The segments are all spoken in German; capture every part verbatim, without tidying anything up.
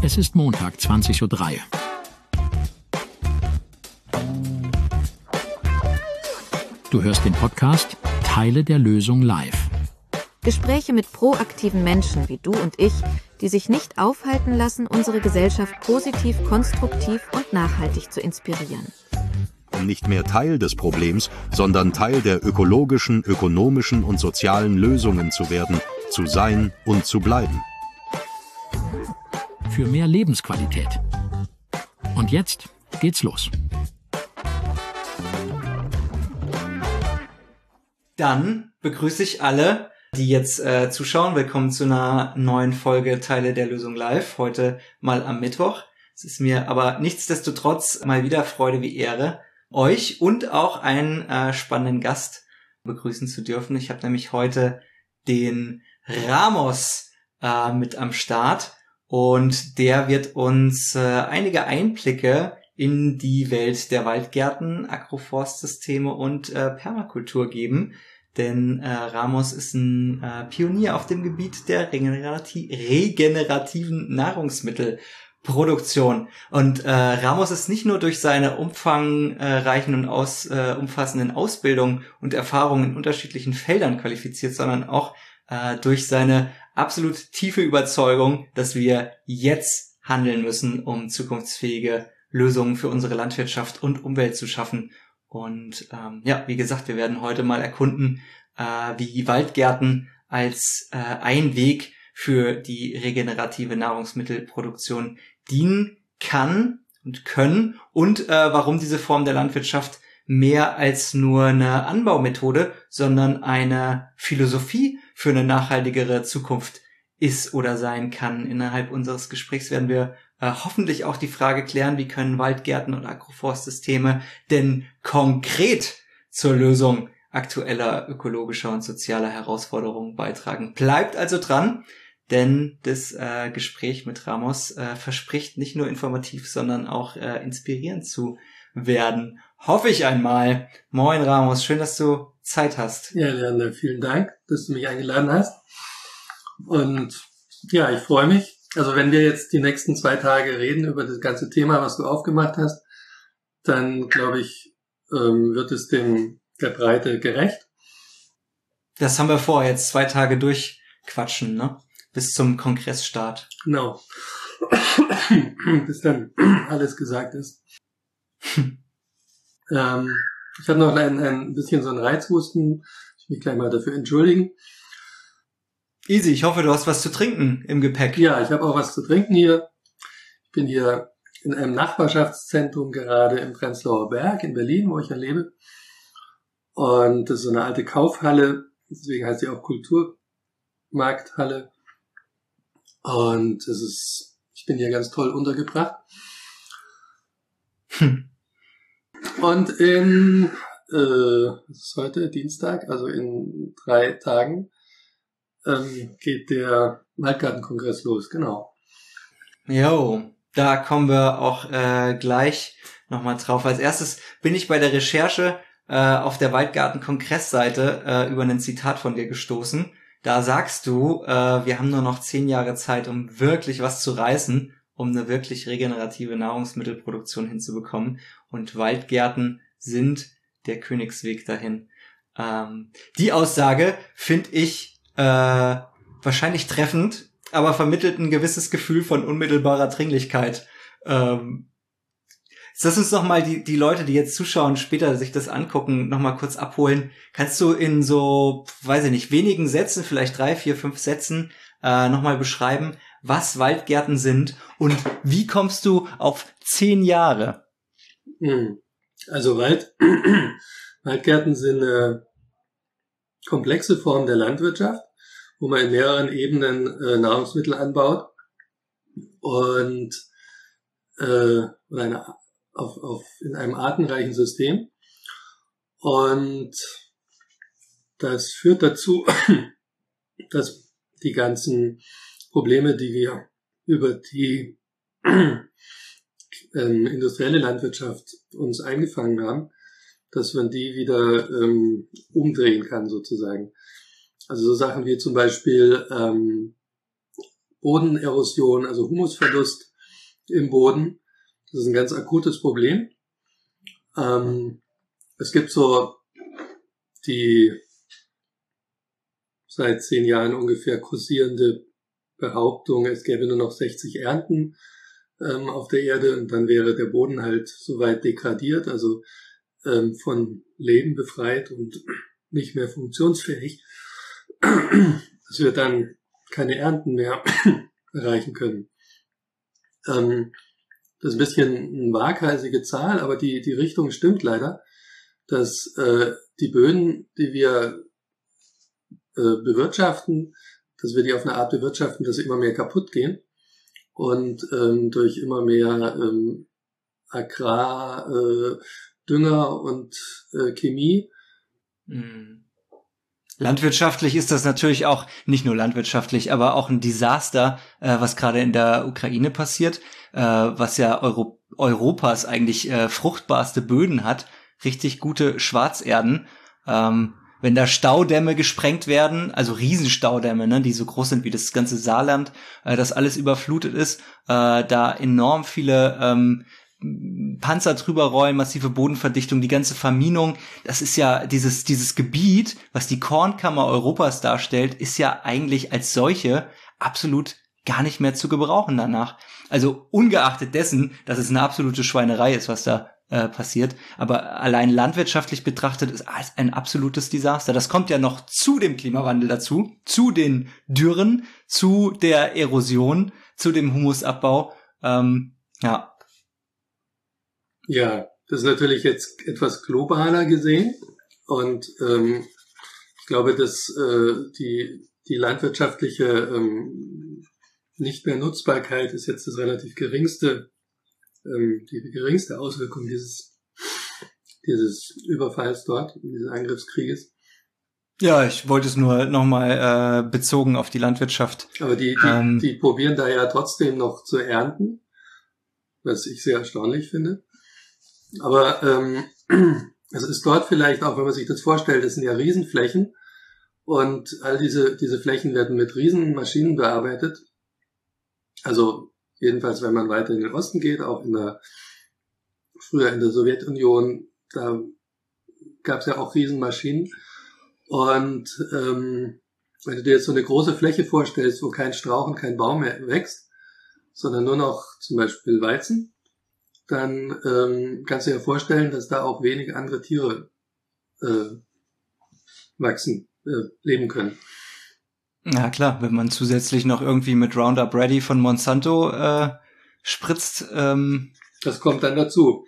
Es ist Montag, zwanzig Uhr drei. Du hörst den Podcast Teile der Lösung live. Gespräche mit proaktiven Menschen wie du und ich, die sich nicht aufhalten lassen, unsere Gesellschaft positiv, konstruktiv und nachhaltig zu inspirieren. Nicht mehr Teil des Problems, sondern Teil der ökologischen, ökonomischen und sozialen Lösungen zu werden, zu sein und zu bleiben. Für mehr Lebensqualität. Und jetzt geht's los. Dann begrüße ich alle, die jetzt äh, zuschauen. Willkommen zu einer neuen Folge Teile der Lösung live. Heute mal am Mittwoch. Es ist mir aber nichtsdestotrotz mal wieder Freude wie Ehre, euch und auch einen äh, spannenden Gast begrüßen zu dürfen. Ich habe nämlich heute den Ramos äh, mit am Start und der wird uns äh, einige Einblicke in die Welt der Waldgärten, Agroforstsysteme und äh, Permakultur geben. Denn äh, Ramos ist ein äh, Pionier auf dem Gebiet der regenerati- regenerativen Nahrungsmittelproduktion. Und äh, Ramos ist nicht nur durch seine umfangreichen und aus, äh, umfassenden Ausbildung und Erfahrungen in unterschiedlichen Feldern qualifiziert, sondern auch äh, durch seine absolut tiefe Überzeugung, dass wir jetzt handeln müssen, um zukunftsfähige Lösungen für unsere Landwirtschaft und Umwelt zu schaffen. Und ähm, ja, wie gesagt, wir werden heute mal erkunden, äh, wie Waldgärten als äh, ein Weg für die regenerative Nahrungsmittelproduktion dienen kann und können und äh, warum diese Form der Landwirtschaft mehr als nur eine Anbaumethode, sondern eine Philosophie für eine nachhaltigere Zukunft ist oder sein kann. Innerhalb unseres Gesprächs werden wir äh, hoffentlich auch die Frage klären, wie können Waldgärten und Agroforstsysteme denn konkret zur Lösung aktueller ökologischer und sozialer Herausforderungen beitragen. Bleibt also dran, denn das äh, Gespräch mit Ramos äh, verspricht nicht nur informativ, sondern auch äh, inspirierend zu werden. Hoffe ich einmal. Moin Ramos, schön, dass du Zeit hast. Ja, Leander, vielen Dank, dass du mich eingeladen hast. Und ja, ich freue mich. Also wenn wir jetzt die nächsten zwei Tage reden über das ganze Thema, was du aufgemacht hast, dann glaube ich, ähm, wird es dem der Breite gerecht. Das haben wir vor, jetzt zwei Tage durchquatschen, ne? Bis zum Kongressstart. Genau. Bis dann alles gesagt ist. ähm, ich habe noch ein, ein bisschen so einen Reizhusten. Ich will mich gleich mal dafür entschuldigen. Easy, ich hoffe, du hast was zu trinken im Gepäck. Ja, ich habe auch was zu trinken hier. Ich bin hier in einem Nachbarschaftszentrum gerade im Prenzlauer Berg in Berlin, wo ich ja lebe. Und das ist so eine alte Kaufhalle, deswegen heißt sie auch Kulturmarkthalle. Und es ist, ich bin hier ganz toll untergebracht. Hm. Und in, äh, was ist heute, Dienstag, also in drei Tagen, ähm, geht der Waldgartenkongress los, genau. Jo, da kommen wir auch äh, gleich nochmal drauf. Als erstes bin ich bei der Recherche äh, auf der Waldgarten-Kongressseite äh, über ein Zitat von dir gestoßen. Da sagst du, äh, wir haben nur noch zehn Jahre Zeit, um wirklich was zu reißen, um eine wirklich regenerative Nahrungsmittelproduktion hinzubekommen. Und Waldgärten sind der Königsweg dahin. Ähm, die Aussage finde ich äh, wahrscheinlich treffend, aber vermittelt ein gewisses Gefühl von unmittelbarer Dringlichkeit. Ähm, Lass uns noch mal die, die Leute, die jetzt zuschauen, später sich das angucken, noch mal kurz abholen. Kannst du in so, weiß ich nicht, wenigen Sätzen, vielleicht drei, vier, fünf Sätzen, äh, noch mal beschreiben, was Waldgärten sind und wie kommst du auf zehn Jahre? Also Wald, Waldgärten sind eine komplexe Form der Landwirtschaft, wo man in mehreren Ebenen äh, Nahrungsmittel anbaut und äh, eine Auf, auf, in einem artenreichen System. Und das führt dazu, dass die ganzen Probleme, die wir über die ähm, industrielle Landwirtschaft uns eingefangen haben, dass man die wieder ähm, umdrehen kann sozusagen. Also so Sachen wie zum Beispiel ähm, Bodenerosion, also Humusverlust, im Boden. Das ist ein ganz akutes Problem. Ähm, es gibt so die seit zehn Jahren ungefähr kursierende Behauptung, es gäbe nur noch sechzig Ernten ähm, auf der Erde und dann wäre der Boden halt soweit degradiert, also ähm, von Leben befreit und nicht mehr funktionsfähig, dass wir dann keine Ernten mehr erreichen können. Ähm, das ist ein bisschen eine waghalsige Zahl, aber die, die Richtung stimmt leider, dass äh, die Böden, die wir äh, bewirtschaften, dass wir die auf eine Art bewirtschaften, dass sie immer mehr kaputt gehen und ähm, durch immer mehr ähm, Agrar, äh, Dünger und äh, Chemie. Mhm. Landwirtschaftlich ist das natürlich auch, nicht nur landwirtschaftlich, aber auch ein Desaster, äh, was gerade in der Ukraine passiert, äh, was ja Euro- Europas eigentlich äh, fruchtbarste Böden hat, richtig gute Schwarzerden. Ähm, wenn da Staudämme gesprengt werden, also Riesenstaudämme, ne, die so groß sind wie das ganze Saarland, äh, das alles überflutet ist, äh, da enorm viele ähm, Panzer drüber rollen, massive Bodenverdichtung, die ganze Verminung, das ist ja dieses dieses Gebiet, was die Kornkammer Europas darstellt, ist ja eigentlich als solche absolut gar nicht mehr zu gebrauchen danach. Also ungeachtet dessen, dass es eine absolute Schweinerei ist, was da äh, passiert, aber allein landwirtschaftlich betrachtet ist es ein absolutes Desaster. Das kommt ja noch zu dem Klimawandel dazu, zu den Dürren, zu der Erosion, zu dem Humusabbau. Ähm, ja, Ja, das ist natürlich jetzt etwas globaler gesehen und ähm, ich glaube, dass äh, die die landwirtschaftliche ähm, nicht mehr Nutzbarkeit ist jetzt das relativ geringste ähm, die geringste Auswirkung dieses dieses Überfalls dort, dieses Angriffskrieges. Ja, ich wollte es nur nochmal äh, bezogen auf die Landwirtschaft. Aber die die, ähm, die probieren da ja trotzdem noch zu ernten, was ich sehr erstaunlich finde. Aber ähm, es ist dort vielleicht auch, wenn man sich das vorstellt, das sind ja Riesenflächen und all diese diese Flächen werden mit Riesenmaschinen bearbeitet. Also jedenfalls, wenn man weiter in den Osten geht, auch in der früher in der Sowjetunion, da gab es ja auch Riesenmaschinen. Und ähm, wenn du dir jetzt so eine große Fläche vorstellst, wo kein Strauch und kein Baum mehr wächst, sondern nur noch zum Beispiel Weizen, dann ähm, kannst du dir vorstellen, dass da auch wenig andere Tiere äh, wachsen, äh, leben können. Ja klar, wenn man zusätzlich noch irgendwie mit Roundup Ready von Monsanto äh, spritzt. Ähm Das kommt dann dazu.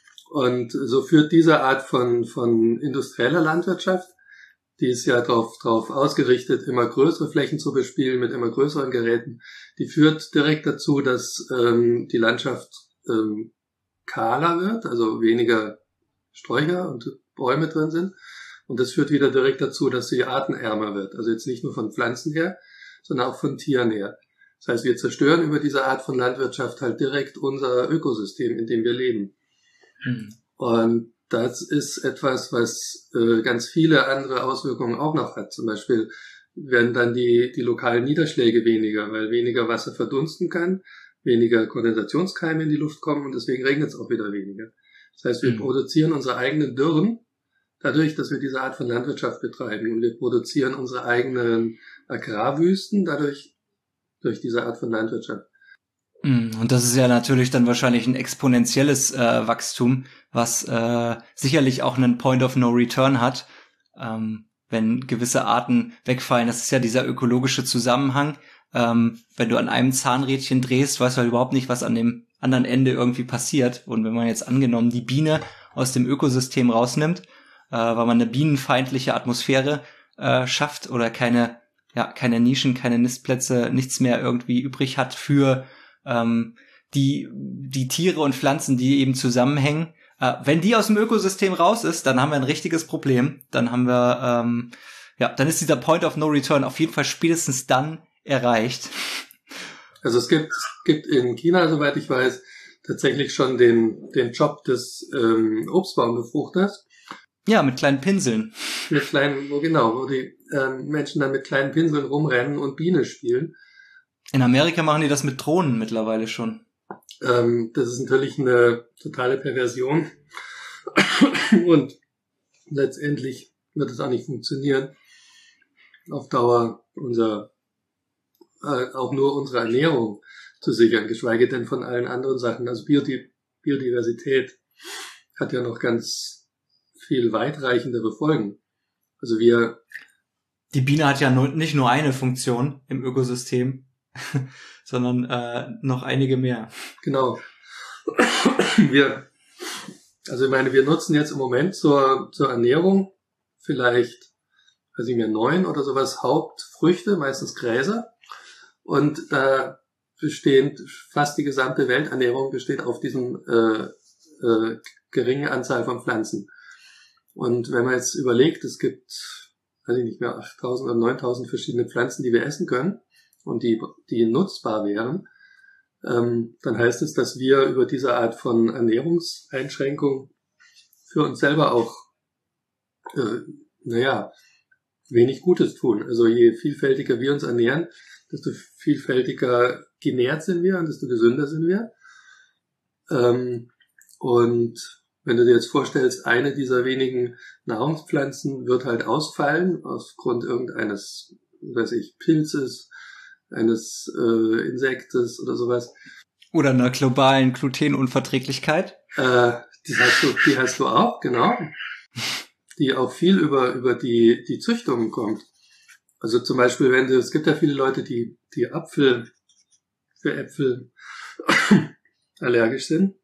Und so führt diese Art von von industrieller Landwirtschaft, die ist ja darauf drauf ausgerichtet, immer größere Flächen zu bespielen mit immer größeren Geräten, die führt direkt dazu, dass ähm, die Landschaft ähm, kahler wird, also weniger Sträucher und Bäume drin sind. Und das führt wieder direkt dazu, dass sie artenärmer wird. Also jetzt nicht nur von Pflanzen her, sondern auch von Tieren her. Das heißt, wir zerstören über diese Art von Landwirtschaft halt direkt unser Ökosystem, in dem wir leben. Mhm. Und das ist etwas, was äh, ganz viele andere Auswirkungen auch noch hat. Zum Beispiel werden dann die, die lokalen Niederschläge weniger, weil weniger Wasser verdunsten kann, weniger Kondensationskeime in die Luft kommen und deswegen regnet es auch wieder weniger. Das heißt, wir mhm. produzieren unsere eigenen Dürren dadurch, dass wir diese Art von Landwirtschaft betreiben. Und wir produzieren unsere eigenen Agrarwüsten dadurch, durch diese Art von Landwirtschaft. Und das ist ja natürlich dann wahrscheinlich ein exponentielles äh, Wachstum, was äh, sicherlich auch einen Point of No Return hat, ähm, wenn gewisse Arten wegfallen. Das ist ja dieser ökologische Zusammenhang. Ähm, wenn du an einem Zahnrädchen drehst, weißt du halt überhaupt nicht, was an dem anderen Ende irgendwie passiert. Und wenn man jetzt angenommen die Biene aus dem Ökosystem rausnimmt, äh, weil man eine bienenfeindliche Atmosphäre äh, schafft oder keine, ja, keine Nischen, keine Nistplätze, nichts mehr irgendwie übrig hat für ähm, die die Tiere und Pflanzen, die eben zusammenhängen. Äh, wenn die aus dem Ökosystem raus ist, dann haben wir ein richtiges Problem. Dann haben wir, ähm, ja, dann ist dieser Point of No Return auf jeden Fall spätestens dann erreicht. Also es gibt gibt in China, soweit ich weiß, tatsächlich schon den den Job des ähm, Obstbaumbefruchters. Ja, mit kleinen Pinseln. Mit kleinen, wo genau, wo die ähm, Menschen dann mit kleinen Pinseln rumrennen und Biene spielen. In Amerika machen die das mit Drohnen mittlerweile schon. Ähm, das ist natürlich eine totale Perversion und letztendlich wird es auch nicht funktionieren, auf Dauer unser, äh, auch nur unsere Ernährung zu sichern, geschweige denn von allen anderen Sachen. Also Biodi- Biodiversität hat ja noch ganz viel weitreichendere Folgen. Also wir... Die Biene hat ja nur, nicht nur eine Funktion im Ökosystem, sondern äh, noch einige mehr. Genau. Wir, also ich meine, wir nutzen jetzt im Moment zur, zur Ernährung vielleicht, weiß ich mehr, neun oder sowas Hauptfrüchte, meistens Gräser. Und da bestehend fast die gesamte Welternährung besteht auf diesem äh, äh, geringe Anzahl von Pflanzen. Und wenn man jetzt überlegt, es gibt, weiß ich nicht mehr, achttausend oder neuntausend verschiedene Pflanzen, die wir essen können und die, die nutzbar wären, ähm, dann heißt es, dass wir über diese Art von Ernährungseinschränkung für uns selber auch, äh, naja, wenig Gutes tun. Also je vielfältiger wir uns ernähren, desto vielfältiger genährt sind wir und desto gesünder sind wir. Ähm, und wenn du dir jetzt vorstellst, eine dieser wenigen Nahrungspflanzen wird halt ausfallen aufgrund irgendeines, weiß ich, Pilzes, eines äh, Insektes oder sowas. Oder einer globalen Glutenunverträglichkeit. Äh, die hast du, die hast du auch, genau. Die auch viel über über die die Züchtung kommt. Also zum Beispiel, wenn du, es gibt ja viele Leute, die die Apfel für Äpfel allergisch sind.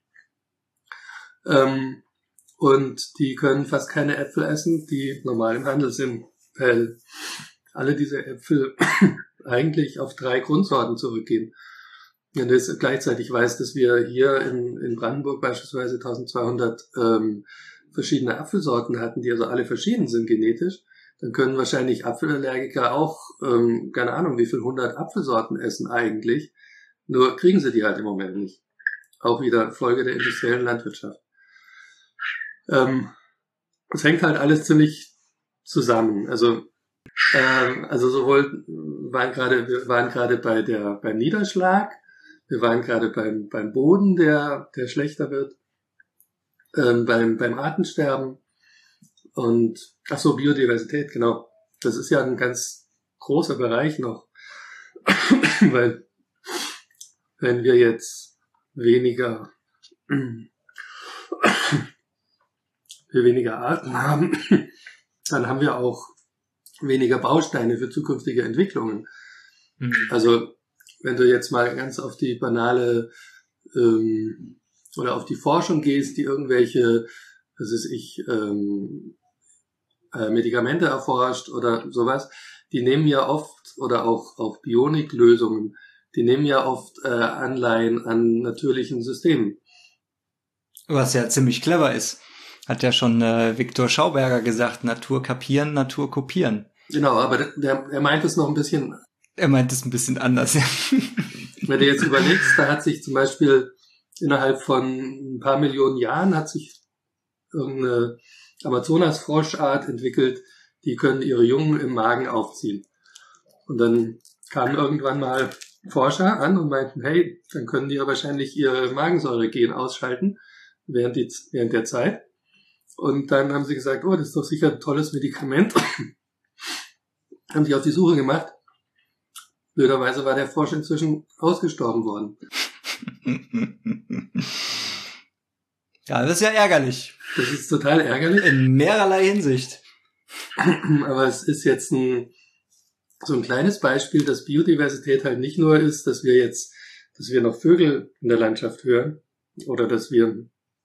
Ähm, und die können fast keine Äpfel essen, die normal im Handel sind, weil alle diese Äpfel eigentlich auf drei Grundsorten zurückgehen. Wenn du jetzt gleichzeitig weißt, dass wir hier in, in Brandenburg beispielsweise eintausendzweihundert ähm, verschiedene Apfelsorten hatten, die also alle verschieden sind genetisch, dann können wahrscheinlich Apfelallergiker auch, ähm, keine Ahnung, wie viel hundert Apfelsorten essen eigentlich, nur kriegen sie die halt im Moment nicht. Auch wieder Folge der industriellen Landwirtschaft. Ähm, es hängt halt alles ziemlich zusammen. Also, ähm, also sowohl waren gerade, wir waren gerade bei der, beim Niederschlag, wir waren gerade beim, beim Boden, der, der schlechter wird, ähm, beim, beim Artensterben und, ach so, Biodiversität, genau. Das ist ja ein ganz großer Bereich noch, weil, wenn wir jetzt weniger, wir weniger Arten haben, dann haben wir auch weniger Bausteine für zukünftige Entwicklungen. Mhm. Also wenn du jetzt mal ganz auf die banale ähm, oder auf die Forschung gehst, die irgendwelche, was weiß ich, ähm, äh, Medikamente erforscht oder sowas, die nehmen ja oft, oder auch, auch Bioniklösungen, die nehmen ja oft äh, Anleihen an natürlichen Systemen. Was ja ziemlich clever ist. Hat ja schon äh, Viktor Schauberger gesagt, Natur kapieren, Natur kopieren. Genau, aber der, der, er meint es noch ein bisschen... Er meint es ein bisschen anders, ja. Wenn du jetzt überlegst, da hat sich zum Beispiel innerhalb von ein paar Millionen Jahren hat sich irgendeine Amazonas-Froschart entwickelt, die können ihre Jungen im Magen aufziehen. Und dann kamen irgendwann mal Forscher an und meinten, hey, dann können die ja wahrscheinlich ihre Magensäure-Gen ausschalten während, die, während der Zeit. Und dann haben sie gesagt, oh, das ist doch sicher ein tolles Medikament. Haben sich auf die Suche gemacht. Blöderweise war der Frosch inzwischen ausgestorben worden. Ja, das ist ja ärgerlich. Das ist total ärgerlich. In mehrerlei Hinsicht. Aber es ist jetzt ein, so ein kleines Beispiel, dass Biodiversität halt nicht nur ist, dass wir jetzt, dass wir noch Vögel in der Landschaft hören oder dass wir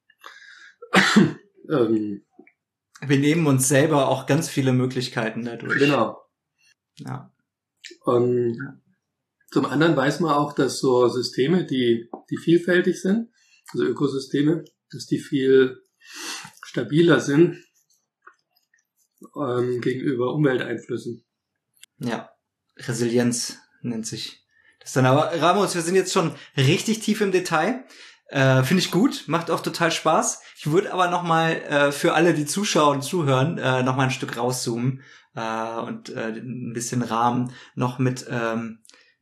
ähm, wir nehmen uns selber auch ganz viele Möglichkeiten dadurch. Genau. Ja. Und ja. Zum anderen weiß man auch, dass so Systeme, die, die vielfältig sind, also Ökosysteme, dass die viel stabiler sind ähm, gegenüber Umwelteinflüssen. Ja, Resilienz nennt sich das dann. Aber Ramos, wir sind jetzt schon richtig tief im Detail. Äh, Finde ich gut, macht auch total Spaß. Ich würde aber noch mal äh, für alle, die zuschauen und zuhören, äh, noch mal ein Stück rauszoomen äh, und äh, ein bisschen Rahmen noch mit ähm,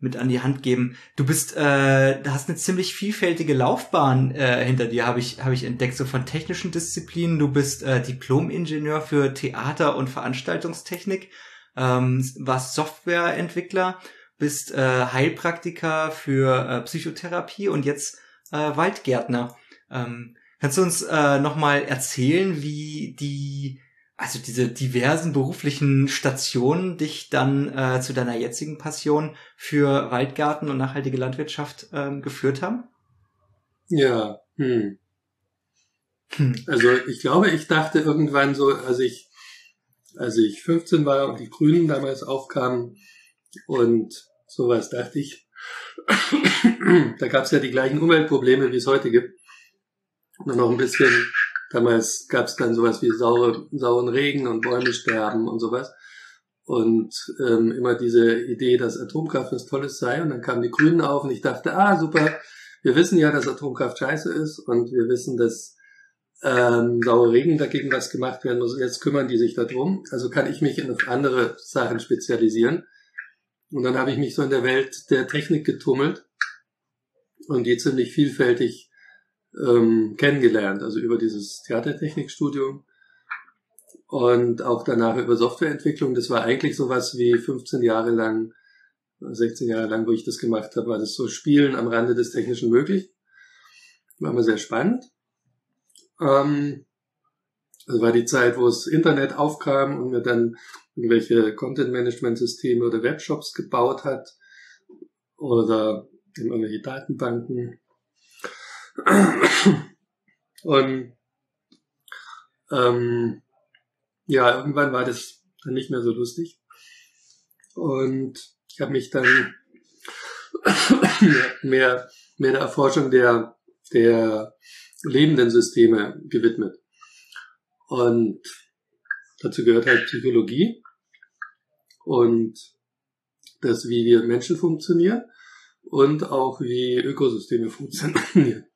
mit an die Hand geben. Du bist, äh, du hast eine ziemlich vielfältige Laufbahn äh, hinter dir, habe ich, habe ich entdeckt, so von technischen Disziplinen. Du bist äh, Diplom-Ingenieur für Theater- und Veranstaltungstechnik, ähm, warst Softwareentwickler, bist äh, Heilpraktiker für äh, Psychotherapie und jetzt äh, Waldgärtner. Ähm, kannst du uns äh, nochmal erzählen, wie die also diese diversen beruflichen Stationen dich dann äh, zu deiner jetzigen Passion für Waldgarten und nachhaltige Landwirtschaft ähm, geführt haben? Ja, hm. hm. Also ich glaube, ich dachte irgendwann so, als ich, als ich fünfzehn war und die Grünen damals aufkamen und sowas, dachte ich, da gab es ja die gleichen Umweltprobleme, wie es heute gibt. Nur noch ein bisschen. Damals gab es dann sowas wie saure, sauren Regen und Bäume sterben und sowas. Und ähm, immer diese Idee, dass Atomkraft was Tolles sei. Und dann kamen die Grünen auf und ich dachte, ah, super, wir wissen ja, dass Atomkraft scheiße ist und wir wissen, dass ähm, saure Regen dagegen was gemacht werden muss. Und jetzt kümmern die sich darum. Also kann ich mich auf andere Sachen spezialisieren. Und dann habe ich mich so in der Welt der Technik getummelt und die ziemlich vielfältig ähm, kennengelernt, also über dieses Theatertechnikstudium und auch danach über Softwareentwicklung. Das war eigentlich sowas wie fünfzehn Jahre lang, sechzehn Jahre lang, wo ich das gemacht habe, war das so Spielen am Rande des Technischen möglich. War immer sehr spannend. Ähm, also war die Zeit, wo das Internet aufkam und mir dann irgendwelche Content-Management-Systeme oder Webshops gebaut hat oder irgendwelche Datenbanken. Und ähm, ja, irgendwann war das dann nicht mehr so lustig. Und ich habe mich dann mehr, mehr der Erforschung der, der lebenden Systeme gewidmet. Und dazu gehört halt Psychologie und das, wie wir Menschen funktionieren und auch wie Ökosysteme funktionieren.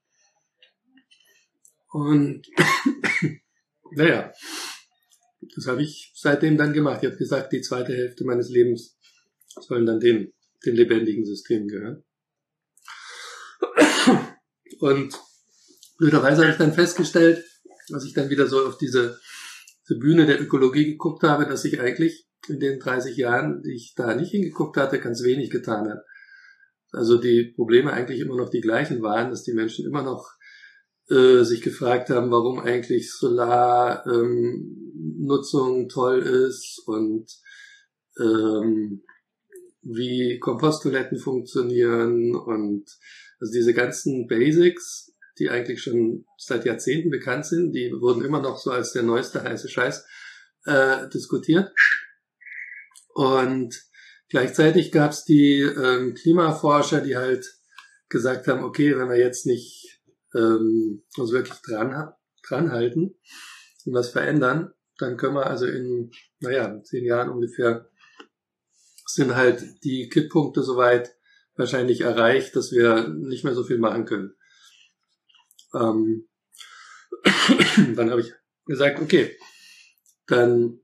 Und naja, das habe ich seitdem dann gemacht. Ich habe gesagt, die zweite Hälfte meines Lebens sollen dann den, den lebendigen Systemen gehören. Und blöderweise habe ich dann festgestellt, als ich dann wieder so auf diese, diese Bühne der Ökologie geguckt habe, dass ich eigentlich in den dreißig Jahren, die ich da nicht hingeguckt hatte, ganz wenig getan habe. Also die Probleme eigentlich immer noch die gleichen waren, dass die Menschen immer noch äh, sich gefragt haben, warum eigentlich Solarnutzung ähm, toll ist und ähm, wie Komposttoiletten funktionieren und also diese ganzen Basics, die eigentlich schon seit Jahrzehnten bekannt sind, die wurden immer noch so als der neueste heiße Scheiß äh, diskutiert. Und gleichzeitig gab es die ähm, Klimaforscher, die halt gesagt haben, okay, wenn wir jetzt nicht ähm, uns wirklich dran, dran halten und was verändern, dann können wir also in, naja, zehn Jahren ungefähr sind halt die Kipppunkte soweit wahrscheinlich erreicht, dass wir nicht mehr so viel machen können. Ähm, dann habe ich gesagt, okay, dann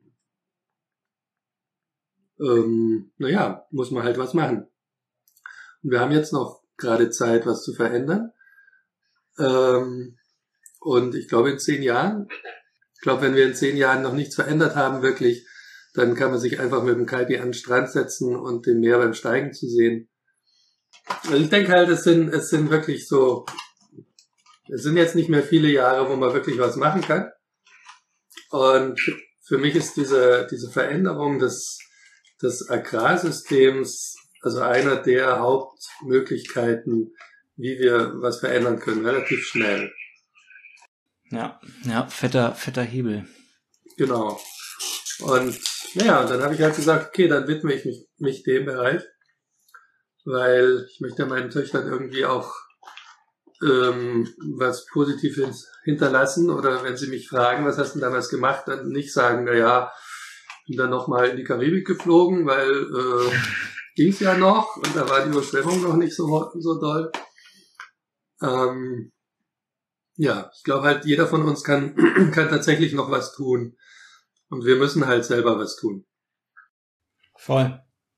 ähm, naja, muss man halt was machen. Und wir haben jetzt noch gerade Zeit, was zu verändern. Ähm, und ich glaube in zehn Jahren, ich glaube, wenn wir in zehn Jahren noch nichts verändert haben, wirklich, dann kann man sich einfach mit dem Kaipi an den Strand setzen und den Meer beim Steigen zu sehen. Also ich denke halt, es sind, es sind wirklich so, es sind jetzt nicht mehr viele Jahre, wo man wirklich was machen kann. Und für mich ist diese, diese Veränderung des, des Agrarsystems, also einer der Hauptmöglichkeiten, wie wir was verändern können, relativ schnell. Ja, ja, fetter, fetter Hebel. Genau. Und naja, und dann habe ich halt gesagt, okay, dann widme ich mich, mich dem Bereich, weil ich möchte meinen Töchtern irgendwie auch ähm, was Positives hinterlassen, oder wenn sie mich fragen, was hast du denn damals gemacht, dann nicht sagen, naja, bin dann nochmal in die Karibik geflogen, weil äh, ging's ja noch und da war die Überschwemmung noch nicht so, so doll. Ähm, ja, ich glaube halt, jeder von uns kann, kann tatsächlich noch was tun. Und wir müssen halt selber was tun. Voll.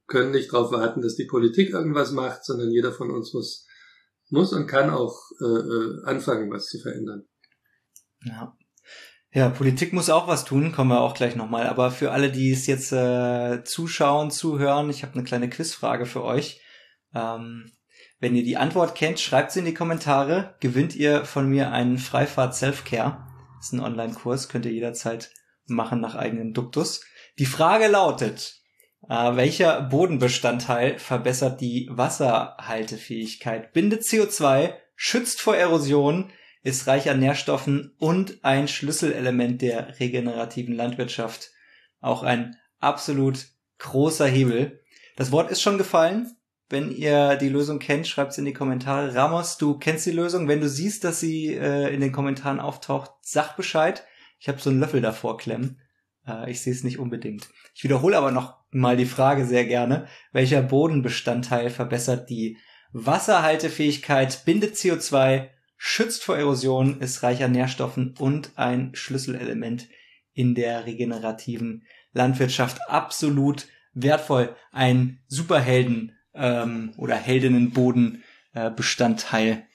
können nicht darauf warten, dass die Politik irgendwas macht, sondern jeder von uns muss, muss und kann auch äh, anfangen, was zu verändern. Ja. Ja, Politik muss auch was tun, kommen wir auch gleich nochmal. Aber für alle, die es jetzt äh, zuschauen, zuhören, ich habe eine kleine Quizfrage für euch. Ähm, wenn ihr die Antwort kennt, schreibt sie in die Kommentare. Gewinnt ihr von mir einen Freifahrt Selfcare. Das ist ein Online-Kurs, könnt ihr jederzeit machen nach eigenem Duktus. Die Frage lautet, äh, welcher Bodenbestandteil verbessert die Wasserhaltefähigkeit, bindet C O zwei, schützt vor Erosion, ist reich an Nährstoffen und ein Schlüsselelement der regenerativen Landwirtschaft. Auch ein absolut großer Hebel. Das Wort ist schon gefallen. Wenn ihr die Lösung kennt, schreibt es in die Kommentare. Ramos, du kennst die Lösung. Wenn du siehst, dass sie äh, in den Kommentaren auftaucht, sag Bescheid. Ich habe so einen Löffel davor klemmen. Äh, ich sehe es nicht unbedingt. Ich wiederhole aber noch mal die Frage sehr gerne. Welcher Bodenbestandteil verbessert die Wasserhaltefähigkeit, bindet C O zwei, schützt vor Erosion, ist reich an Nährstoffen und ein Schlüsselelement in der regenerativen Landwirtschaft. Absolut wertvoll. Ein Superhelden- ähm, oder Heldinnenbodenbestandteil. Äh,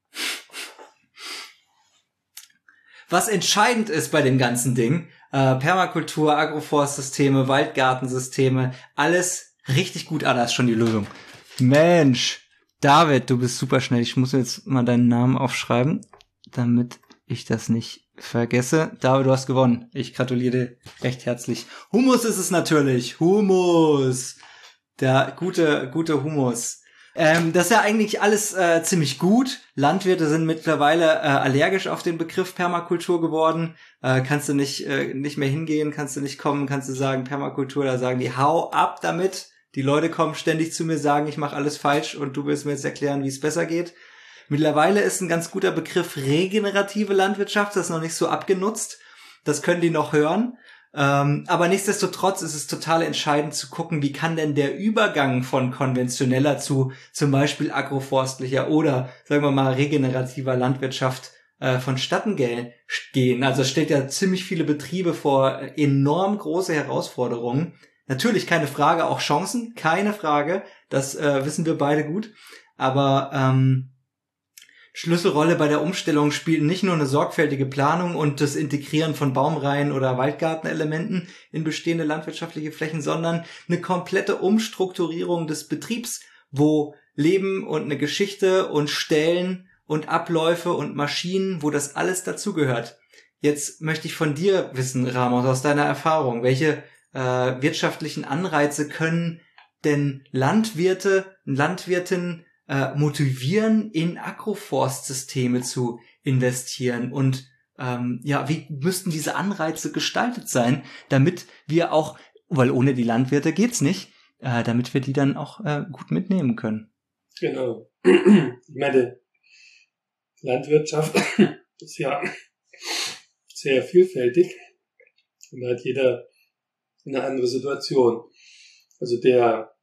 Was entscheidend ist bei dem ganzen Ding, äh, Permakultur, Agroforstsysteme, Waldgartensysteme, alles richtig gut. Ah, da ist schon die Lösung. Mensch! David, du bist super schnell. Ich muss jetzt mal deinen Namen aufschreiben, damit ich das nicht vergesse. David, du hast gewonnen. Ich gratuliere dir recht herzlich. Humus ist es natürlich. Humus. Der gute, gute Humus. Ähm, das ist ja eigentlich alles äh, ziemlich gut. Landwirte sind mittlerweile äh, allergisch auf den Begriff Permakultur geworden. Äh, kannst du nicht, äh, nicht mehr hingehen, kannst du nicht kommen, kannst du sagen Permakultur, da sagen die, hau ab damit. Die Leute kommen ständig zu mir, sagen, ich mache alles falsch und du willst mir jetzt erklären, wie es besser geht. Mittlerweile ist ein ganz guter Begriff regenerative Landwirtschaft, das ist noch nicht so abgenutzt. Das können die noch hören. Ähm, aber nichtsdestotrotz ist es total entscheidend zu gucken, wie kann denn der Übergang von konventioneller zu zum Beispiel agroforstlicher oder, sagen wir mal, regenerativer Landwirtschaft äh, vonstatten gehen. Also es stellt ja ziemlich viele Betriebe vor enorm große Herausforderungen. Natürlich keine Frage, auch Chancen, keine Frage, das äh, wissen wir beide gut, aber ähm, Schlüsselrolle bei der Umstellung spielt nicht nur eine sorgfältige Planung und das Integrieren von Baumreihen oder Waldgartenelementen in bestehende landwirtschaftliche Flächen, sondern eine komplette Umstrukturierung des Betriebs, wo Leben und eine Geschichte und Stellen und Abläufe und Maschinen, wo das alles dazugehört. Jetzt möchte ich von dir wissen, Ramos, aus deiner Erfahrung, welche Äh, wirtschaftlichen Anreize können denn Landwirte, Landwirtinnen äh, motivieren, in Agroforstsysteme zu investieren und ähm, ja, wie müssten diese Anreize gestaltet sein, damit wir auch, weil ohne die Landwirte geht's nicht, äh, damit wir die dann auch äh, gut mitnehmen können. Genau. Ich meine, Landwirtschaft ist ja sehr vielfältig und da hat jeder eine andere Situation. Also der,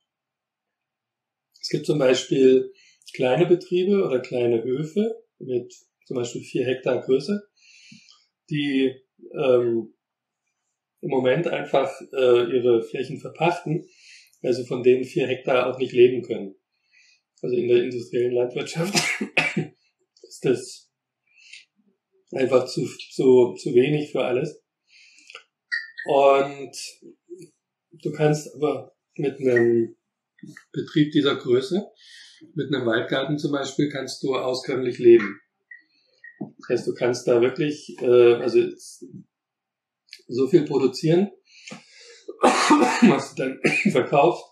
es gibt zum Beispiel kleine Betriebe oder kleine Höfe mit zum Beispiel vier Hektar Größe, die ähm, im Moment einfach äh, ihre Flächen verpachten, weil sie von denen vier Hektar auch nicht leben können. Also in der industriellen Landwirtschaft ist das einfach zu, zu, zu wenig für alles. Und du kannst aber mit einem Betrieb dieser Größe, mit einem Waldgarten zum Beispiel, kannst du auskömmlich leben. Das heißt, du kannst da wirklich äh, also so viel produzieren, was du dann verkaufst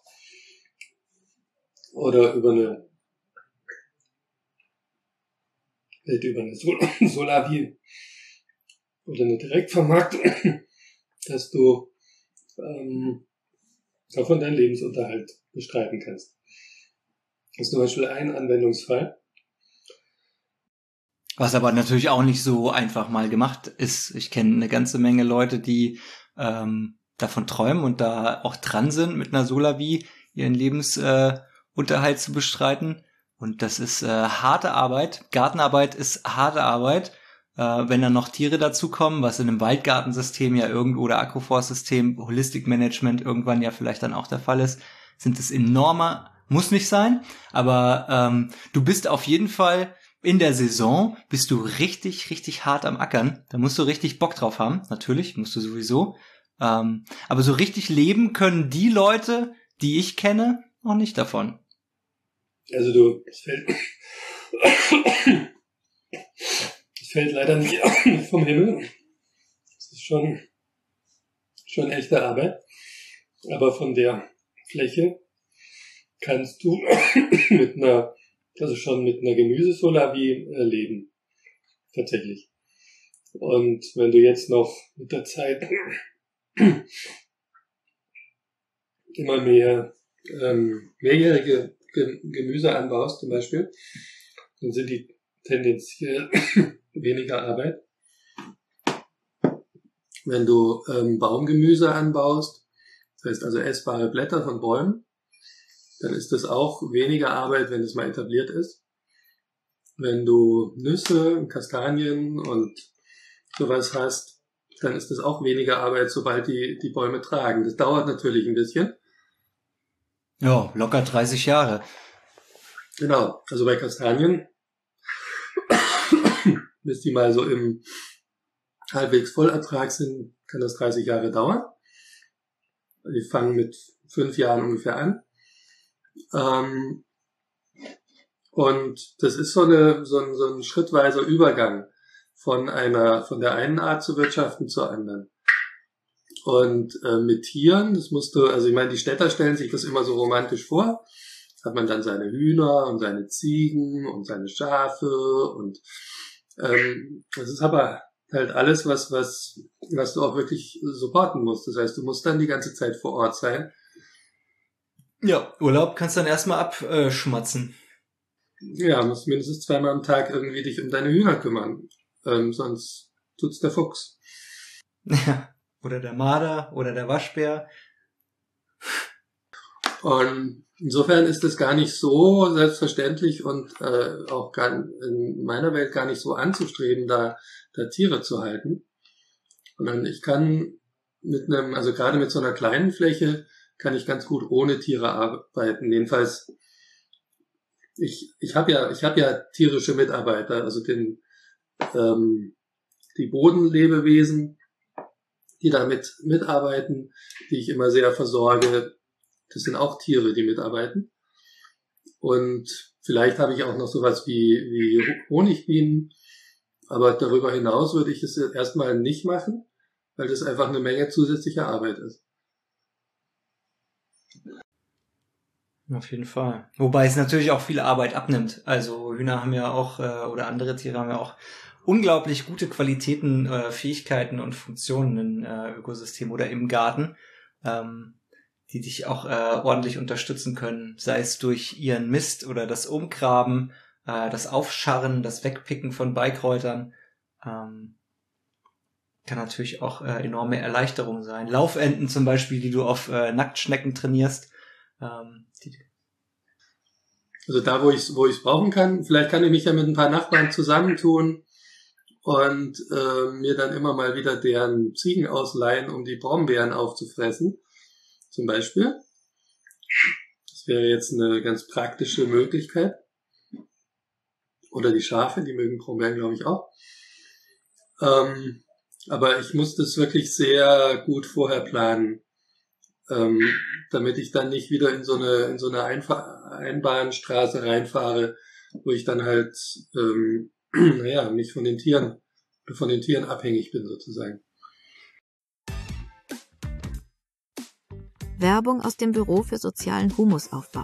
oder über eine über eine Sol- Solarvie oder eine Direktvermarktung, dass du ähm, davon deinen Lebensunterhalt bestreiten kannst. Das ist zum Beispiel ein Anwendungsfall. Was aber natürlich auch nicht so einfach mal gemacht ist. Ich kenne eine ganze Menge Leute, die ähm, davon träumen und da auch dran sind, mit einer Solarvie ihren Lebensunterhalt äh, zu bestreiten. Und das ist äh, harte Arbeit. Gartenarbeit ist harte Arbeit. Äh, wenn dann noch Tiere dazukommen, was in einem Waldgartensystem ja irgendwo oder Agroforstsystem, Holistic Management irgendwann ja vielleicht dann auch der Fall ist, sind es enormer, muss nicht sein, aber ähm, du bist auf jeden Fall in der Saison, bist du richtig, richtig hart am Ackern. Da musst du richtig Bock drauf haben. Natürlich, musst du sowieso. Ähm, aber so richtig leben können die Leute, die ich kenne, noch nicht davon. Also du, es fällt, es fällt leider nicht vom Himmel. Es ist schon, schon echte Arbeit. Aber von der Fläche kannst du mit einer, also schon mit einer Gemüsesolarie äh, leben. Tatsächlich. Und wenn du jetzt noch mit der Zeit immer mehr ähm, mehrjährige Ge- Gemüse anbaust zum Beispiel, dann sind die tendenziell weniger Arbeit. Wenn du ähm, Baumgemüse anbaust, das heißt also essbare Blätter von Bäumen, dann ist das auch weniger Arbeit, wenn es mal etabliert ist. Wenn du Nüsse, Kastanien und sowas hast, dann ist das auch weniger Arbeit, sobald die, die Bäume tragen. Das dauert natürlich ein bisschen. Ja, locker dreißig Jahre. Genau, also bei Kastanien, bis die mal so im halbwegs Vollertrag sind, kann das dreißig Jahre dauern. Die fangen mit fünf Jahren ungefähr an. Ähm, und das ist so, eine, so, ein, so ein schrittweiser Übergang von einer, von der einen Art zu wirtschaften zur anderen. Und äh, mit Tieren, das musst du, also ich meine, die Städter stellen sich das immer so romantisch vor. Hat man dann seine Hühner und seine Ziegen und seine Schafe und ähm, das ist aber halt alles, was, was, was du auch wirklich supporten musst. Das heißt, du musst dann die ganze Zeit vor Ort sein. Ja, Urlaub kannst du dann erstmal abschmatzen. Ja, musst mindestens zweimal am Tag irgendwie dich um deine Hühner kümmern. Ähm, sonst tut's der Fuchs. Ja, oder der Marder oder der Waschbär. Und insofern ist es gar nicht so selbstverständlich und äh, auch gar in meiner Welt gar nicht so anzustreben, da, da Tiere zu halten. Sondern ich kann mit einem, also gerade mit so einer kleinen Fläche, kann ich ganz gut ohne Tiere arbeiten. Jedenfalls, ich ich habe ja ich habe ja tierische Mitarbeiter, also den ähm, die Bodenlebewesen, die damit mitarbeiten, die ich immer sehr versorge. Das sind auch Tiere, die mitarbeiten. Und vielleicht habe ich auch noch sowas wie, wie Honigbienen. Aber darüber hinaus würde ich es erstmal nicht machen, weil das einfach eine Menge zusätzlicher Arbeit ist. Auf jeden Fall. Wobei es natürlich auch viel Arbeit abnimmt. Also Hühner haben ja auch, äh, oder andere Tiere haben ja auch unglaublich gute Qualitäten, äh, Fähigkeiten und Funktionen im äh, Ökosystem oder im Garten. Ähm, die dich auch äh, ordentlich unterstützen können, sei es durch ihren Mist oder das Umgraben, äh, das Aufscharren, das Wegpicken von Beikräutern. Ähm, kann natürlich auch äh, enorme Erleichterung sein. Laufenten zum Beispiel, die du auf äh, Nacktschnecken trainierst. Ähm, die also da, wo ich wo ich es brauchen kann, vielleicht kann ich mich ja mit ein paar Nachbarn zusammentun und äh, mir dann immer mal wieder deren Ziegen ausleihen, um die Brombeeren aufzufressen. Zum Beispiel. Das wäre jetzt eine ganz praktische Möglichkeit. Oder die Schafe, die mögen Brombeeren, glaube ich, auch. Ähm, aber ich muss das wirklich sehr gut vorher planen, ähm, damit ich dann nicht wieder in so eine in so eine Einfa- Einbahnstraße reinfahre, wo ich dann halt ähm, naja, nicht von den Tieren von den Tieren abhängig bin sozusagen. Werbung aus dem Büro für sozialen Humusaufbau.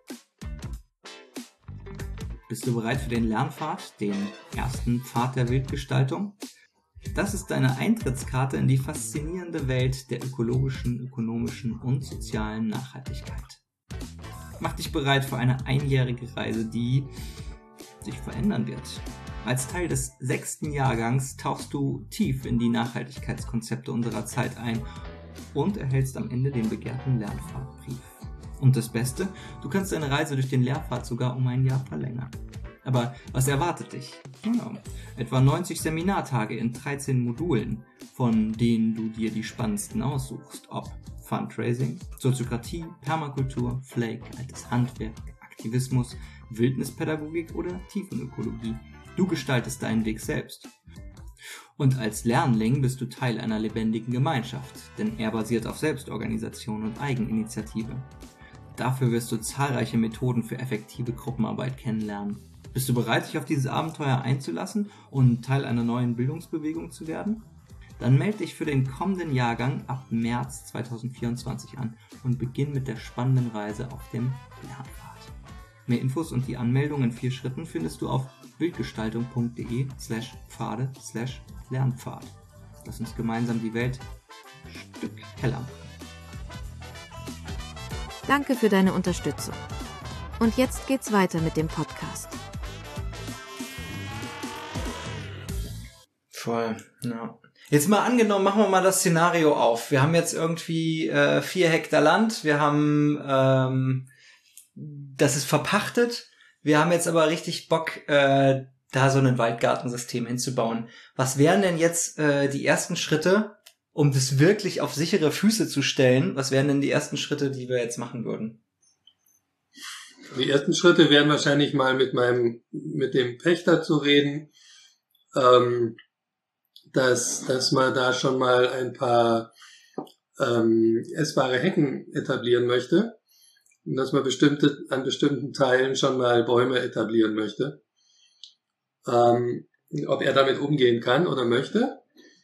Bist du bereit für den Lernpfad, den ersten Pfad der Wildgestaltung? Das ist deine Eintrittskarte in die faszinierende Welt der ökologischen, ökonomischen und sozialen Nachhaltigkeit. Mach dich bereit für eine einjährige Reise, die sich verändern wird. Als Teil des sechsten Jahrgangs tauchst du tief in die Nachhaltigkeitskonzepte unserer Zeit ein und erhältst am Ende den begehrten Lernpfadbrief. Und das Beste, du kannst deine Reise durch den Lehrpfad sogar um ein Jahr verlängern. Aber was erwartet dich? Ja, etwa neunzig Seminartage in dreizehn Modulen, von denen du dir die spannendsten aussuchst. Ob Fundraising, Soziokratie, Permakultur, Flake, altes Handwerk, Aktivismus, Wildnispädagogik oder Tiefenökologie. Du gestaltest deinen Weg selbst. Und als Lernling bist du Teil einer lebendigen Gemeinschaft, denn er basiert auf Selbstorganisation und Eigeninitiative. Dafür wirst du zahlreiche Methoden für effektive Gruppenarbeit kennenlernen. Bist du bereit, dich auf dieses Abenteuer einzulassen und Teil einer neuen Bildungsbewegung zu werden? Dann melde dich für den kommenden Jahrgang ab März zweitausendvierundzwanzig an und beginn mit der spannenden Reise auf dem Lernpfad. Mehr Infos und die Anmeldung in vier Schritten findest du auf bildgestaltung.de slash Pfade slash Lernpfad. Lass uns gemeinsam die Welt ein Stück heller machen. Danke für deine Unterstützung. Und jetzt geht's weiter mit dem Podcast. Voll, ja. Jetzt mal angenommen, machen wir mal das Szenario auf. Wir haben jetzt irgendwie äh, vier Hektar Land, wir haben, ähm, das ist verpachtet, wir haben jetzt aber richtig Bock, äh, da so ein Waldgartensystem hinzubauen. Was wären denn jetzt äh, die ersten Schritte, um das wirklich auf sichere Füße zu stellen? Was wären denn die ersten Schritte, die wir jetzt machen würden? Die ersten Schritte wären wahrscheinlich mal mit meinem, mit dem Pächter zu reden, ähm, dass, dass man da schon mal ein paar ähm, essbare Hecken etablieren möchte und dass man bestimmte, an bestimmten Teilen schon mal Bäume etablieren möchte. Ähm, ob er damit umgehen kann oder möchte.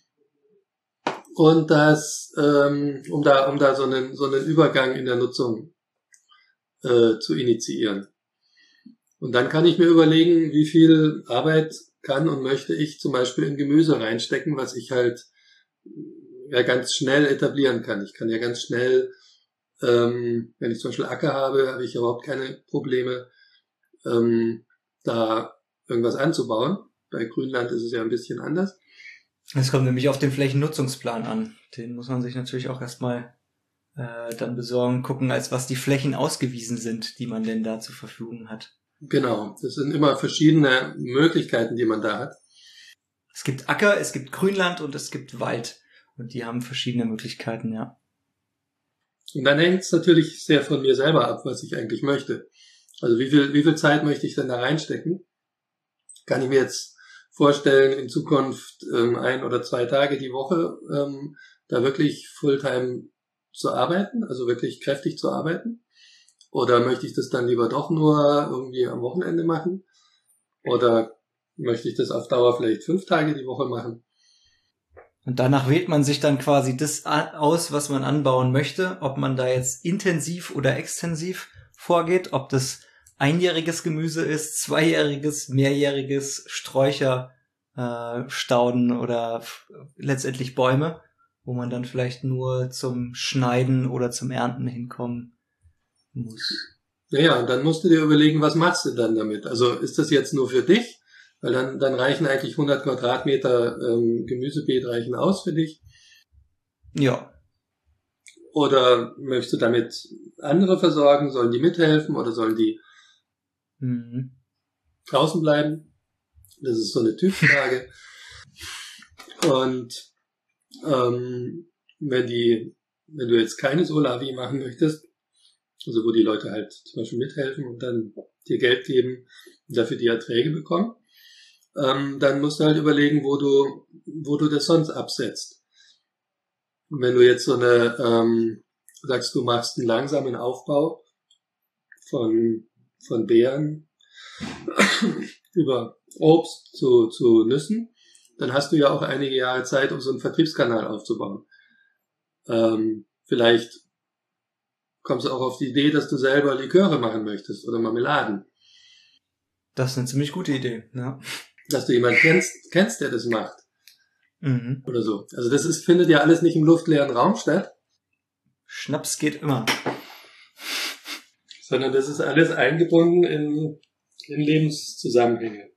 Und das, ähm, um da, um da so einen, so einen Übergang in der Nutzung äh, zu initiieren. Und dann kann ich mir überlegen, wie viel Arbeit kann und möchte ich zum Beispiel in Gemüse reinstecken, was ich halt ja ganz schnell etablieren kann. Ich kann ja ganz schnell, ähm, wenn ich zum Beispiel Acker habe, habe ich überhaupt keine Probleme, ähm, da irgendwas anzubauen. Bei Grünland ist es ja ein bisschen anders. Es kommt nämlich auf den Flächennutzungsplan an. Den muss man sich natürlich auch erstmal äh, dann besorgen, gucken, als was die Flächen ausgewiesen sind, die man denn da zur Verfügung hat. Genau, das sind immer verschiedene Möglichkeiten, die man da hat. Es gibt Acker, es gibt Grünland und es gibt Wald. Und die haben verschiedene Möglichkeiten, ja. Und dann hängt es natürlich sehr von mir selber ab, was ich eigentlich möchte. Also wie viel, wie viel Zeit möchte ich denn da reinstecken? Kann ich mir jetzt vorstellen, in Zukunft ähm, ein oder zwei Tage die Woche ähm, da wirklich Fulltime zu arbeiten, also wirklich kräftig zu arbeiten? Oder möchte ich das dann lieber doch nur irgendwie am Wochenende machen? Oder möchte ich das auf Dauer vielleicht fünf Tage die Woche machen? Und danach wählt man sich dann quasi das aus, was man anbauen möchte, ob man da jetzt intensiv oder extensiv vorgeht, ob das einjähriges Gemüse ist, zweijähriges, mehrjähriges, Sträucher, äh, Stauden oder f- letztendlich Bäume, wo man dann vielleicht nur zum Schneiden oder zum Ernten hinkommen muss. Naja, und dann musst du dir überlegen, was machst du dann damit? Also ist das jetzt nur für dich? Weil dann, dann reichen eigentlich hundert Quadratmeter ähm, Gemüsebeet reichen aus für dich. Ja. Oder möchtest du damit andere versorgen? Sollen die mithelfen oder sollen die Mhm. draußen bleiben? Das ist so eine Typfrage. Und ähm, wenn die, wenn du jetzt keine Solavi machen möchtest, also wo die Leute halt zum Beispiel mithelfen und dann dir Geld geben und dafür die Erträge bekommen, ähm, dann musst du halt überlegen, wo du, wo du das sonst absetzt. Und wenn du jetzt so eine, ähm, sagst, du machst einen langsamen Aufbau von, von Beeren über Obst zu, zu Nüssen, dann hast du ja auch einige Jahre Zeit, um so einen Vertriebskanal aufzubauen. Ähm, vielleicht kommst du auch auf die Idee, dass du selber Liköre machen möchtest oder Marmeladen. Das ist eine ziemlich gute Idee, ja. Dass du jemanden kennst, kennst, der das macht. Mhm. Oder so. Also das ist, findet ja alles nicht im luftleeren Raum statt. Schnaps geht immer. Sondern das ist alles eingebunden in, in Lebenszusammenhänge.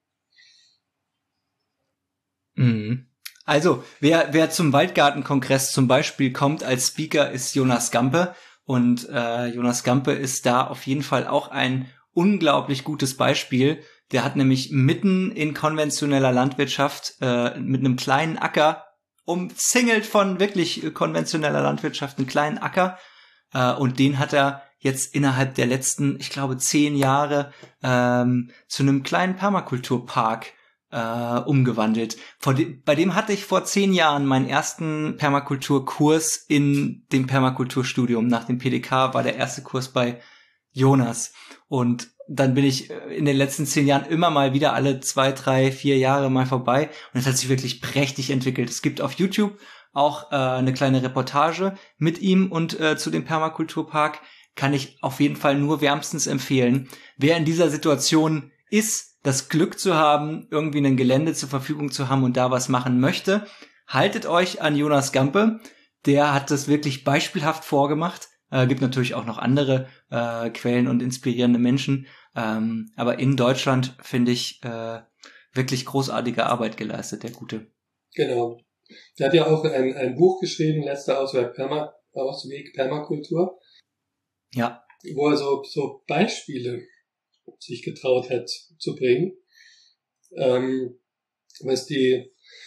Mhm. Also, wer, wer zum Waldgartenkongress zum Beispiel kommt als Speaker, ist Jonas Gampe. Und äh, Jonas Gampe ist da auf jeden Fall auch ein unglaublich gutes Beispiel. Der hat nämlich mitten in konventioneller Landwirtschaft äh, mit einem kleinen Acker umzingelt von wirklich konventioneller Landwirtschaft, einen kleinen Acker. Äh, und den hat er jetzt innerhalb der letzten, ich glaube, zehn Jahre ähm, zu einem kleinen Permakulturpark äh, umgewandelt. Vor de- bei dem hatte ich vor zehn Jahren meinen ersten Permakulturkurs in dem Permakulturstudium. Nach dem P D K war der erste Kurs bei Jonas. Und dann bin ich in den letzten zehn Jahren immer mal wieder alle zwei, drei, vier Jahre mal vorbei. Und es hat sich wirklich prächtig entwickelt. Es gibt auf YouTube auch äh, eine kleine Reportage mit ihm und äh, zu dem Permakulturpark. Kann ich auf jeden Fall nur wärmstens empfehlen. Wer in dieser Situation ist, das Glück zu haben, irgendwie ein Gelände zur Verfügung zu haben und da was machen möchte, haltet euch an Jonas Gampe. Der hat das wirklich beispielhaft vorgemacht. Äh, gibt natürlich auch noch andere äh, Quellen und inspirierende Menschen. Ähm, aber in Deutschland finde ich äh, wirklich großartige Arbeit geleistet, der Gute. Genau. Er hat ja auch ein, ein Buch geschrieben, Letzter Ausweg, Perma, Ausweg Permakultur. Ja. Wo er so, so Beispiele sich getraut hat zu bringen, ähm, was die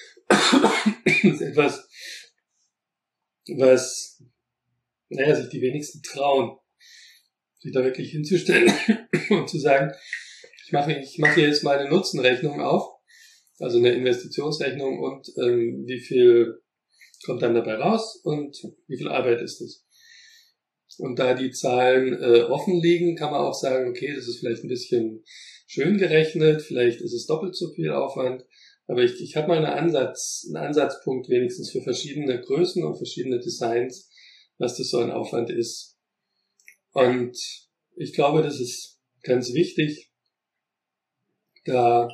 etwas, was naja, sich die wenigsten trauen, sich da wirklich hinzustellen und zu sagen, ich mache ich mache jetzt mal eine Nutzenrechnung auf, also eine Investitionsrechnung und ähm, wie viel kommt dann dabei raus und wie viel Arbeit ist das? Und da die Zahlen äh, offen liegen, kann man auch sagen, okay, das ist vielleicht ein bisschen schön gerechnet, vielleicht ist es doppelt so viel Aufwand, aber ich, ich habe mal einen Ansatz, einen Ansatzpunkt wenigstens für verschiedene Größen und verschiedene Designs, was das so ein Aufwand ist. Und ich glaube, das ist ganz wichtig, da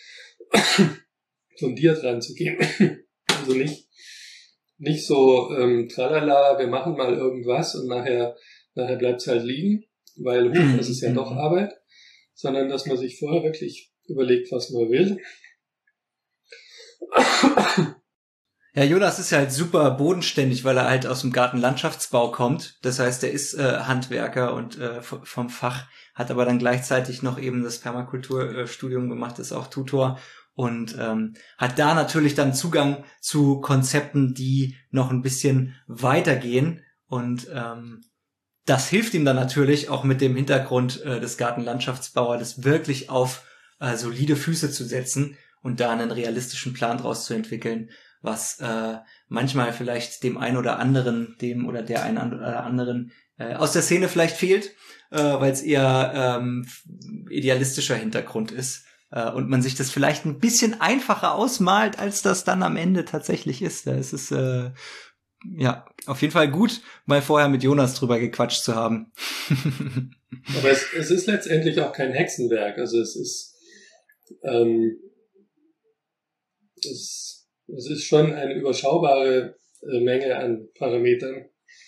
fundiert ranzugehen. Also nicht nicht so ähm, tralala, wir machen mal irgendwas und nachher nachher bleibt's halt liegen, weil huch, das ist ja doch Arbeit, sondern dass man sich vorher wirklich überlegt, was man will. Ja, Jonas ist ja halt super bodenständig, weil er halt aus dem Gartenlandschaftsbau kommt. Das heißt, er ist äh, Handwerker und äh, vom Fach, hat aber dann gleichzeitig noch eben das Permakulturstudium gemacht, ist auch Tutor und ähm, hat da natürlich dann Zugang zu Konzepten, die noch ein bisschen weitergehen. Und ähm, das hilft ihm dann natürlich auch mit dem Hintergrund äh, des Gartenlandschaftsbauers, das wirklich auf äh, solide Füße zu setzen und da einen realistischen Plan draus zu entwickeln, was äh, manchmal vielleicht dem einen oder anderen, dem oder der einen oder anderen äh, aus der Szene vielleicht fehlt, äh, weil es eher ähm, idealistischer Hintergrund ist äh, und man sich das vielleicht ein bisschen einfacher ausmalt, als das dann am Ende tatsächlich ist. Da ist es äh, ja auf jeden Fall gut, mal vorher mit Jonas drüber gequatscht zu haben. Aber es, es ist letztendlich auch kein Hexenwerk. Also es ist ähm, es Es ist schon eine überschaubare äh, Menge an Parametern.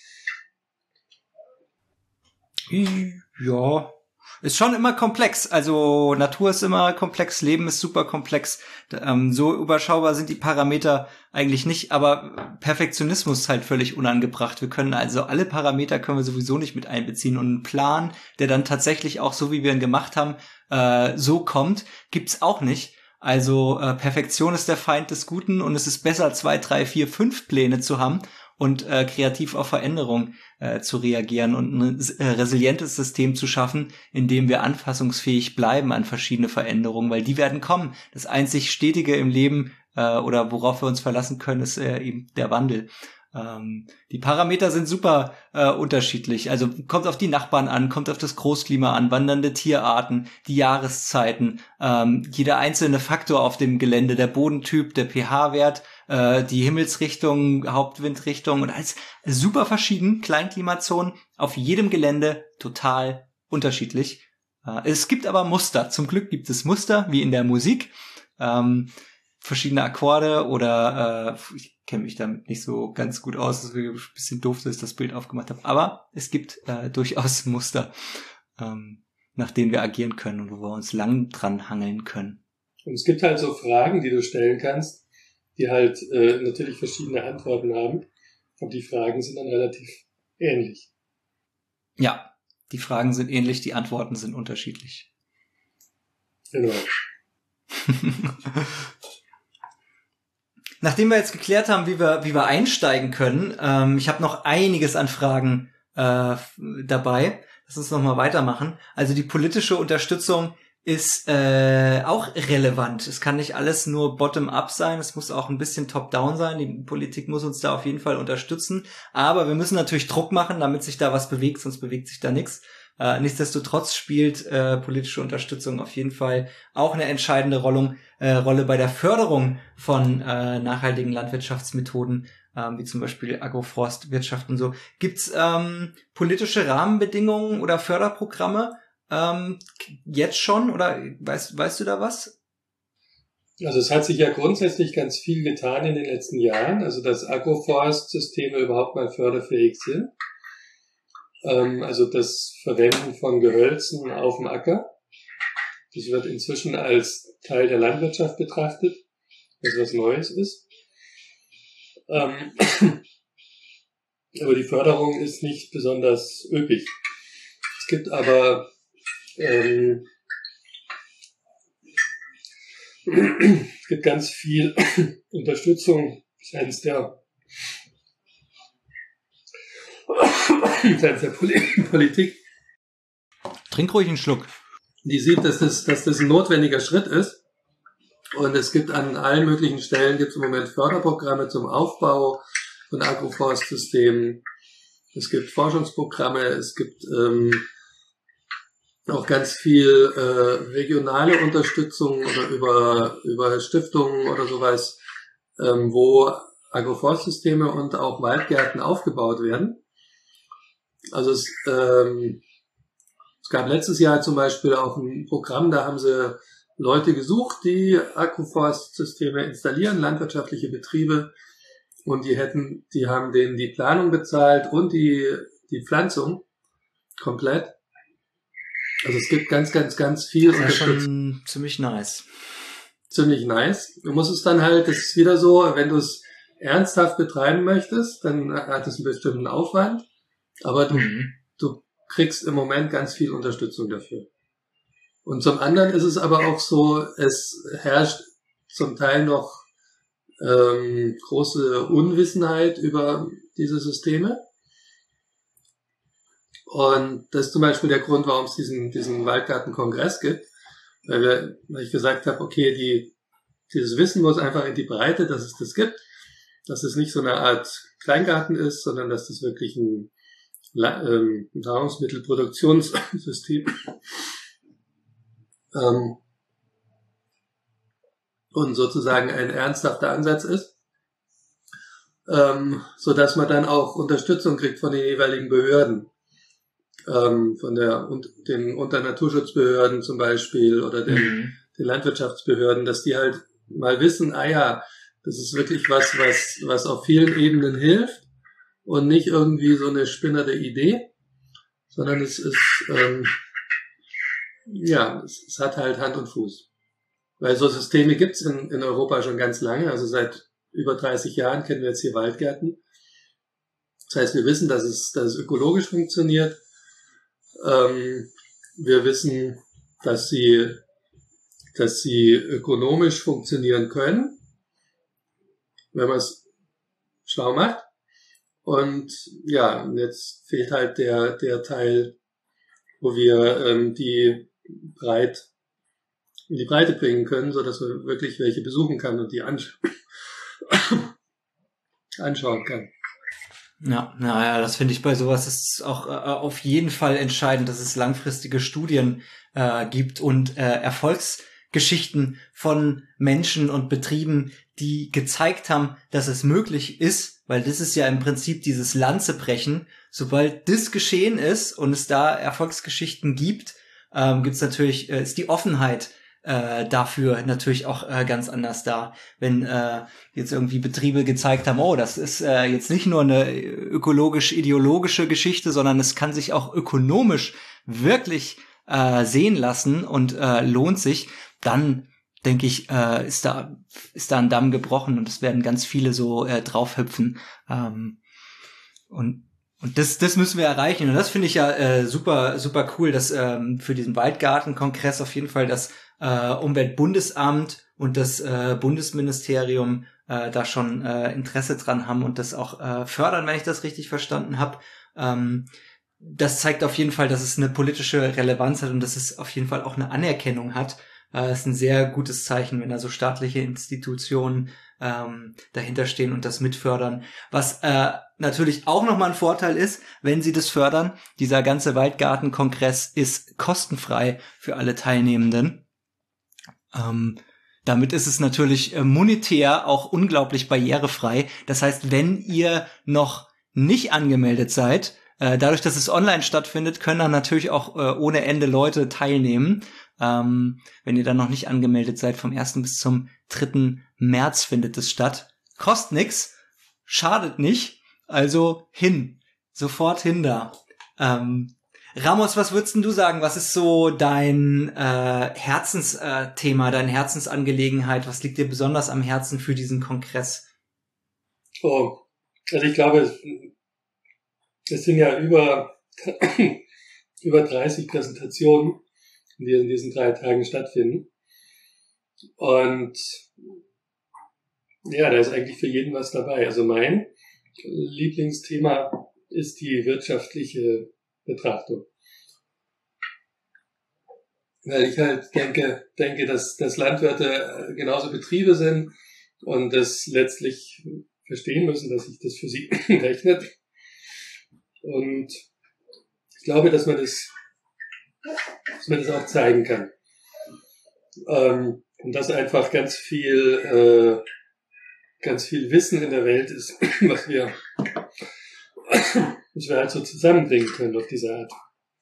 Ja, ist schon immer komplex. Also Natur ist immer komplex, Leben ist super komplex. Ähm, so überschaubar sind die Parameter eigentlich nicht, aber Perfektionismus ist halt völlig unangebracht. Wir können also alle Parameter können wir sowieso nicht mit einbeziehen und einen Plan, der dann tatsächlich auch so, wie wir ihn gemacht haben, äh, so kommt, gibt's auch nicht. Also äh, Perfektion ist der Feind des Guten und es ist besser, zwei, drei, vier, fünf Pläne zu haben und äh, kreativ auf Veränderung äh, zu reagieren und ein äh, resilientes System zu schaffen, in dem wir anpassungsfähig bleiben an verschiedene Veränderungen, weil die werden kommen. Das einzig Stetige im Leben äh, oder worauf wir uns verlassen können, ist äh, eben der Wandel. Ähm, die Parameter sind super äh, unterschiedlich. Also kommt auf die Nachbarn an, kommt auf das Großklima an, wandernde Tierarten, die Jahreszeiten, ähm, jeder einzelne Faktor auf dem Gelände, der Bodentyp, der pH-Wert, äh, die Himmelsrichtung, Hauptwindrichtung und alles super verschieden. Kleinklimazonen auf jedem Gelände total unterschiedlich. Äh, es gibt aber Muster. Zum Glück gibt es Muster, wie in der Musik. Ähm, verschiedene Akkorde oder äh, ich kenne mich damit nicht so ganz gut aus, das ist ein bisschen doof, dass ich das Bild aufgemacht habe, aber es gibt äh, durchaus Muster, ähm, nach denen wir agieren können und wo wir uns lang dran hangeln können. Und es gibt halt so Fragen, die du stellen kannst, die halt äh, natürlich verschiedene Antworten haben, aber die Fragen sind dann relativ ähnlich. Ja, die Fragen sind ähnlich, die Antworten sind unterschiedlich. Genau. nachdem wir jetzt geklärt haben, wie wir wie wir einsteigen können, ähm, ich habe noch einiges an Fragen äh, dabei. Lass uns noch mal weitermachen. Also die politische Unterstützung ist äh, auch relevant. Es kann nicht alles nur bottom-up sein, es muss auch ein bisschen top-down sein. Die Politik muss uns da auf jeden Fall unterstützen. Aber wir müssen natürlich Druck machen, damit sich da was bewegt, sonst bewegt sich da nichts. Äh, nichtsdestotrotz spielt äh, politische Unterstützung auf jeden Fall auch eine entscheidende Rolle, äh, Rolle bei der Förderung von äh, nachhaltigen Landwirtschaftsmethoden, äh, wie zum Beispiel Agroforstwirtschaft und so. Gibt's ähm, politische Rahmenbedingungen oder Förderprogramme ähm, jetzt schon, oder weißt, weißt du da was? Also es hat sich ja grundsätzlich ganz viel getan in den letzten Jahren, also dass Agroforstsysteme überhaupt mal förderfähig sind. Ähm, also das Verwenden von Gehölzen auf dem Acker. Das wird inzwischen als Teil der Landwirtschaft betrachtet, was was Neues ist. Ähm, aber die Förderung ist nicht besonders üppig. Es gibt aber ähm, es gibt ganz viel Unterstützung seitens der seitens der Poli- Politik. Trink ruhig einen Schluck. Die sieht, dass das, dass das ein notwendiger Schritt ist. Und es gibt an allen möglichen Stellen gibt es im Moment Förderprogramme zum Aufbau von Agroforstsystemen. Es gibt Forschungsprogramme, es gibt ähm, auch ganz viel äh, regionale Unterstützung oder über über Stiftungen oder sowas, ähm, wo Agroforstsysteme und auch Waldgärten aufgebaut werden. Also es, ähm, es gab letztes Jahr zum Beispiel auch ein Programm, da haben sie Leute gesucht, die Agroforstsysteme installieren, landwirtschaftliche Betriebe, und die hätten, die haben denen die Planung bezahlt und die die Pflanzung komplett. Also es gibt ganz, ganz, ganz viel Unterstützung. Das ist schon ziemlich nice. Ziemlich nice. Du musst es dann halt, das ist wieder so, wenn du es ernsthaft betreiben möchtest, dann hat es einen bestimmten Aufwand, aber du, mhm. du kriegst im Moment ganz viel Unterstützung dafür. Und zum anderen ist es aber auch so, es herrscht zum Teil noch ähm, große Unwissenheit über diese Systeme. Und das ist zum Beispiel der Grund, warum es diesen, diesen Waldgarten-Kongress gibt, weil, wir, weil ich gesagt habe, okay, die, dieses Wissen muss einfach in die Breite, dass es das gibt, dass es nicht so eine Art Kleingarten ist, sondern dass das wirklich ein ähm, Nahrungsmittelproduktionssystem ähm, und sozusagen ein ernsthafter Ansatz ist, ähm, so dass man dann auch Unterstützung kriegt von den jeweiligen Behörden. Ähm, von der und den Unternaturschutzbehörden zum Beispiel oder den, mhm. den Landwirtschaftsbehörden, dass die halt mal wissen, ah ja, das ist wirklich was, was, was auf vielen Ebenen hilft und nicht irgendwie so eine spinnerte Idee, sondern es ist, ähm, ja, es, es hat halt Hand und Fuß. Weil so Systeme gibt's in, in Europa schon ganz lange, also seit über dreißig Jahren kennen wir jetzt hier Waldgärten. Das heißt, wir wissen, dass es, dass es ökologisch funktioniert. Ähm, wir wissen, dass sie, dass sie ökonomisch funktionieren können, wenn man es schlau macht. Und ja, jetzt fehlt halt der, der Teil, wo wir ähm, die breit in die Breite bringen können, so dass man wirklich welche besuchen kann und die ansch- anschauen kann. Ja, naja, das finde ich bei sowas ist auch äh, auf jeden Fall entscheidend, dass es langfristige Studien äh, gibt und äh, Erfolgsgeschichten von Menschen und Betrieben, die gezeigt haben, dass es möglich ist, weil das ist ja im Prinzip dieses Lanzebrechen. Sobald das geschehen ist und es da Erfolgsgeschichten gibt, ähm, gibt es natürlich, äh, ist die Offenheit äh, dafür natürlich auch äh, ganz anders da. Wenn äh, jetzt irgendwie Betriebe gezeigt haben, oh, das ist äh, jetzt nicht nur eine ökologisch-ideologische Geschichte, sondern es kann sich auch ökonomisch wirklich äh, sehen lassen und äh, lohnt sich, dann denke ich, äh, ist da ist da ein Damm gebrochen und es werden ganz viele so äh, draufhüpfen. Ähm, und Und das, das müssen wir erreichen. Und das finde ich ja äh, super, super cool, dass ähm, für diesen Waldgarten-Kongress auf jeden Fall das äh, Umweltbundesamt und das äh, Bundesministerium äh, da schon äh, Interesse dran haben und das auch äh, fördern, wenn ich das richtig verstanden habe. Ähm, das zeigt auf jeden Fall, dass es eine politische Relevanz hat und dass es auf jeden Fall auch eine Anerkennung hat. Das ist ein sehr gutes Zeichen, wenn da so staatliche Institutionen ähm, dahinter stehen und das mitfördern. Was äh, natürlich auch nochmal ein Vorteil ist, wenn sie das fördern. Dieser ganze Waldgartenkongress ist kostenfrei für alle Teilnehmenden. Ähm, damit ist es natürlich äh, monetär auch unglaublich barrierefrei. Das heißt, wenn ihr noch nicht angemeldet seid, äh, dadurch, dass es online stattfindet, können dann natürlich auch äh, ohne Ende Leute teilnehmen. Ähm, wenn ihr dann noch nicht angemeldet seid, vom ersten bis zum dritten März findet es statt. Kostet nix, schadet nicht, also hin, sofort hin da. Ähm, Ramos, was würdest denn du sagen? Was ist so dein äh, Herzensthema, äh, deine Herzensangelegenheit? Was liegt dir besonders am Herzen für diesen Kongress? Oh, also ich glaube, es, es sind ja über, über dreißig Präsentationen, die in diesen drei Tagen stattfinden. Und ja, da ist eigentlich für jeden was dabei. Also mein Lieblingsthema ist die wirtschaftliche Betrachtung. Weil ich halt denke, denke, dass, dass Landwirte genauso Betriebe sind und das letztlich verstehen müssen, dass sich das für sie rechnet. Und ich glaube, dass man das dass man das auch zeigen kann. Ähm, und dass einfach ganz viel, äh, ganz viel Wissen in der Welt ist, was wir, was wir halt so zusammenbringen können auf diese Art.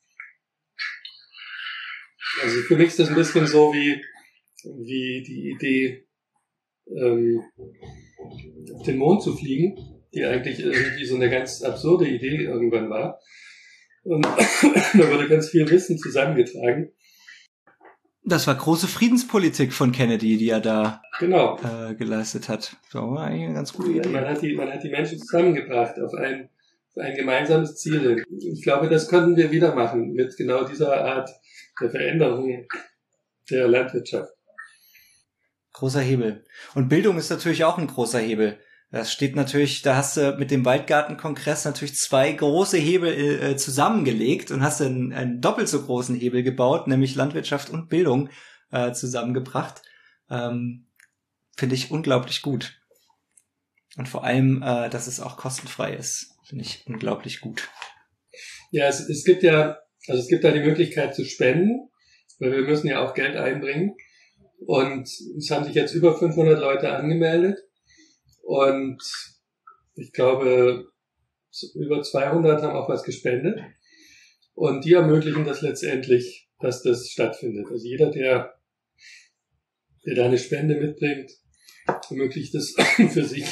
Also für mich ist das ein bisschen so wie, wie die Idee, ähm, auf den Mond zu fliegen, die eigentlich irgendwie so eine ganz absurde Idee irgendwann war. Und da wurde ganz viel Wissen zusammengetragen. Das war große Friedenspolitik von Kennedy, die er da genau. äh, geleistet hat. Das war eigentlich eine ganz gute Idee. Man hat die, man hat die Menschen zusammengebracht auf ein, auf ein gemeinsames Ziel hin. Ich glaube, das könnten wir wieder machen mit genau dieser Art der Veränderung der Landwirtschaft. Großer Hebel. Und Bildung ist natürlich auch ein großer Hebel. Das steht natürlich, da hast du mit dem Waldgartenkongress natürlich zwei große Hebel äh, zusammengelegt und hast einen, einen doppelt so großen Hebel gebaut, nämlich Landwirtschaft und Bildung äh, zusammengebracht. Ähm, finde ich unglaublich gut. Und vor allem, äh, dass es auch kostenfrei ist, finde ich unglaublich gut. Ja, es, es gibt ja, also es gibt da die Möglichkeit zu spenden, weil wir müssen ja auch Geld einbringen. Und es haben sich jetzt über fünfhundert Leute angemeldet. Und ich glaube, über zweihundert haben auch was gespendet. Und die ermöglichen das letztendlich, dass das stattfindet. Also jeder, der, der da eine Spende mitbringt, ermöglicht es für sich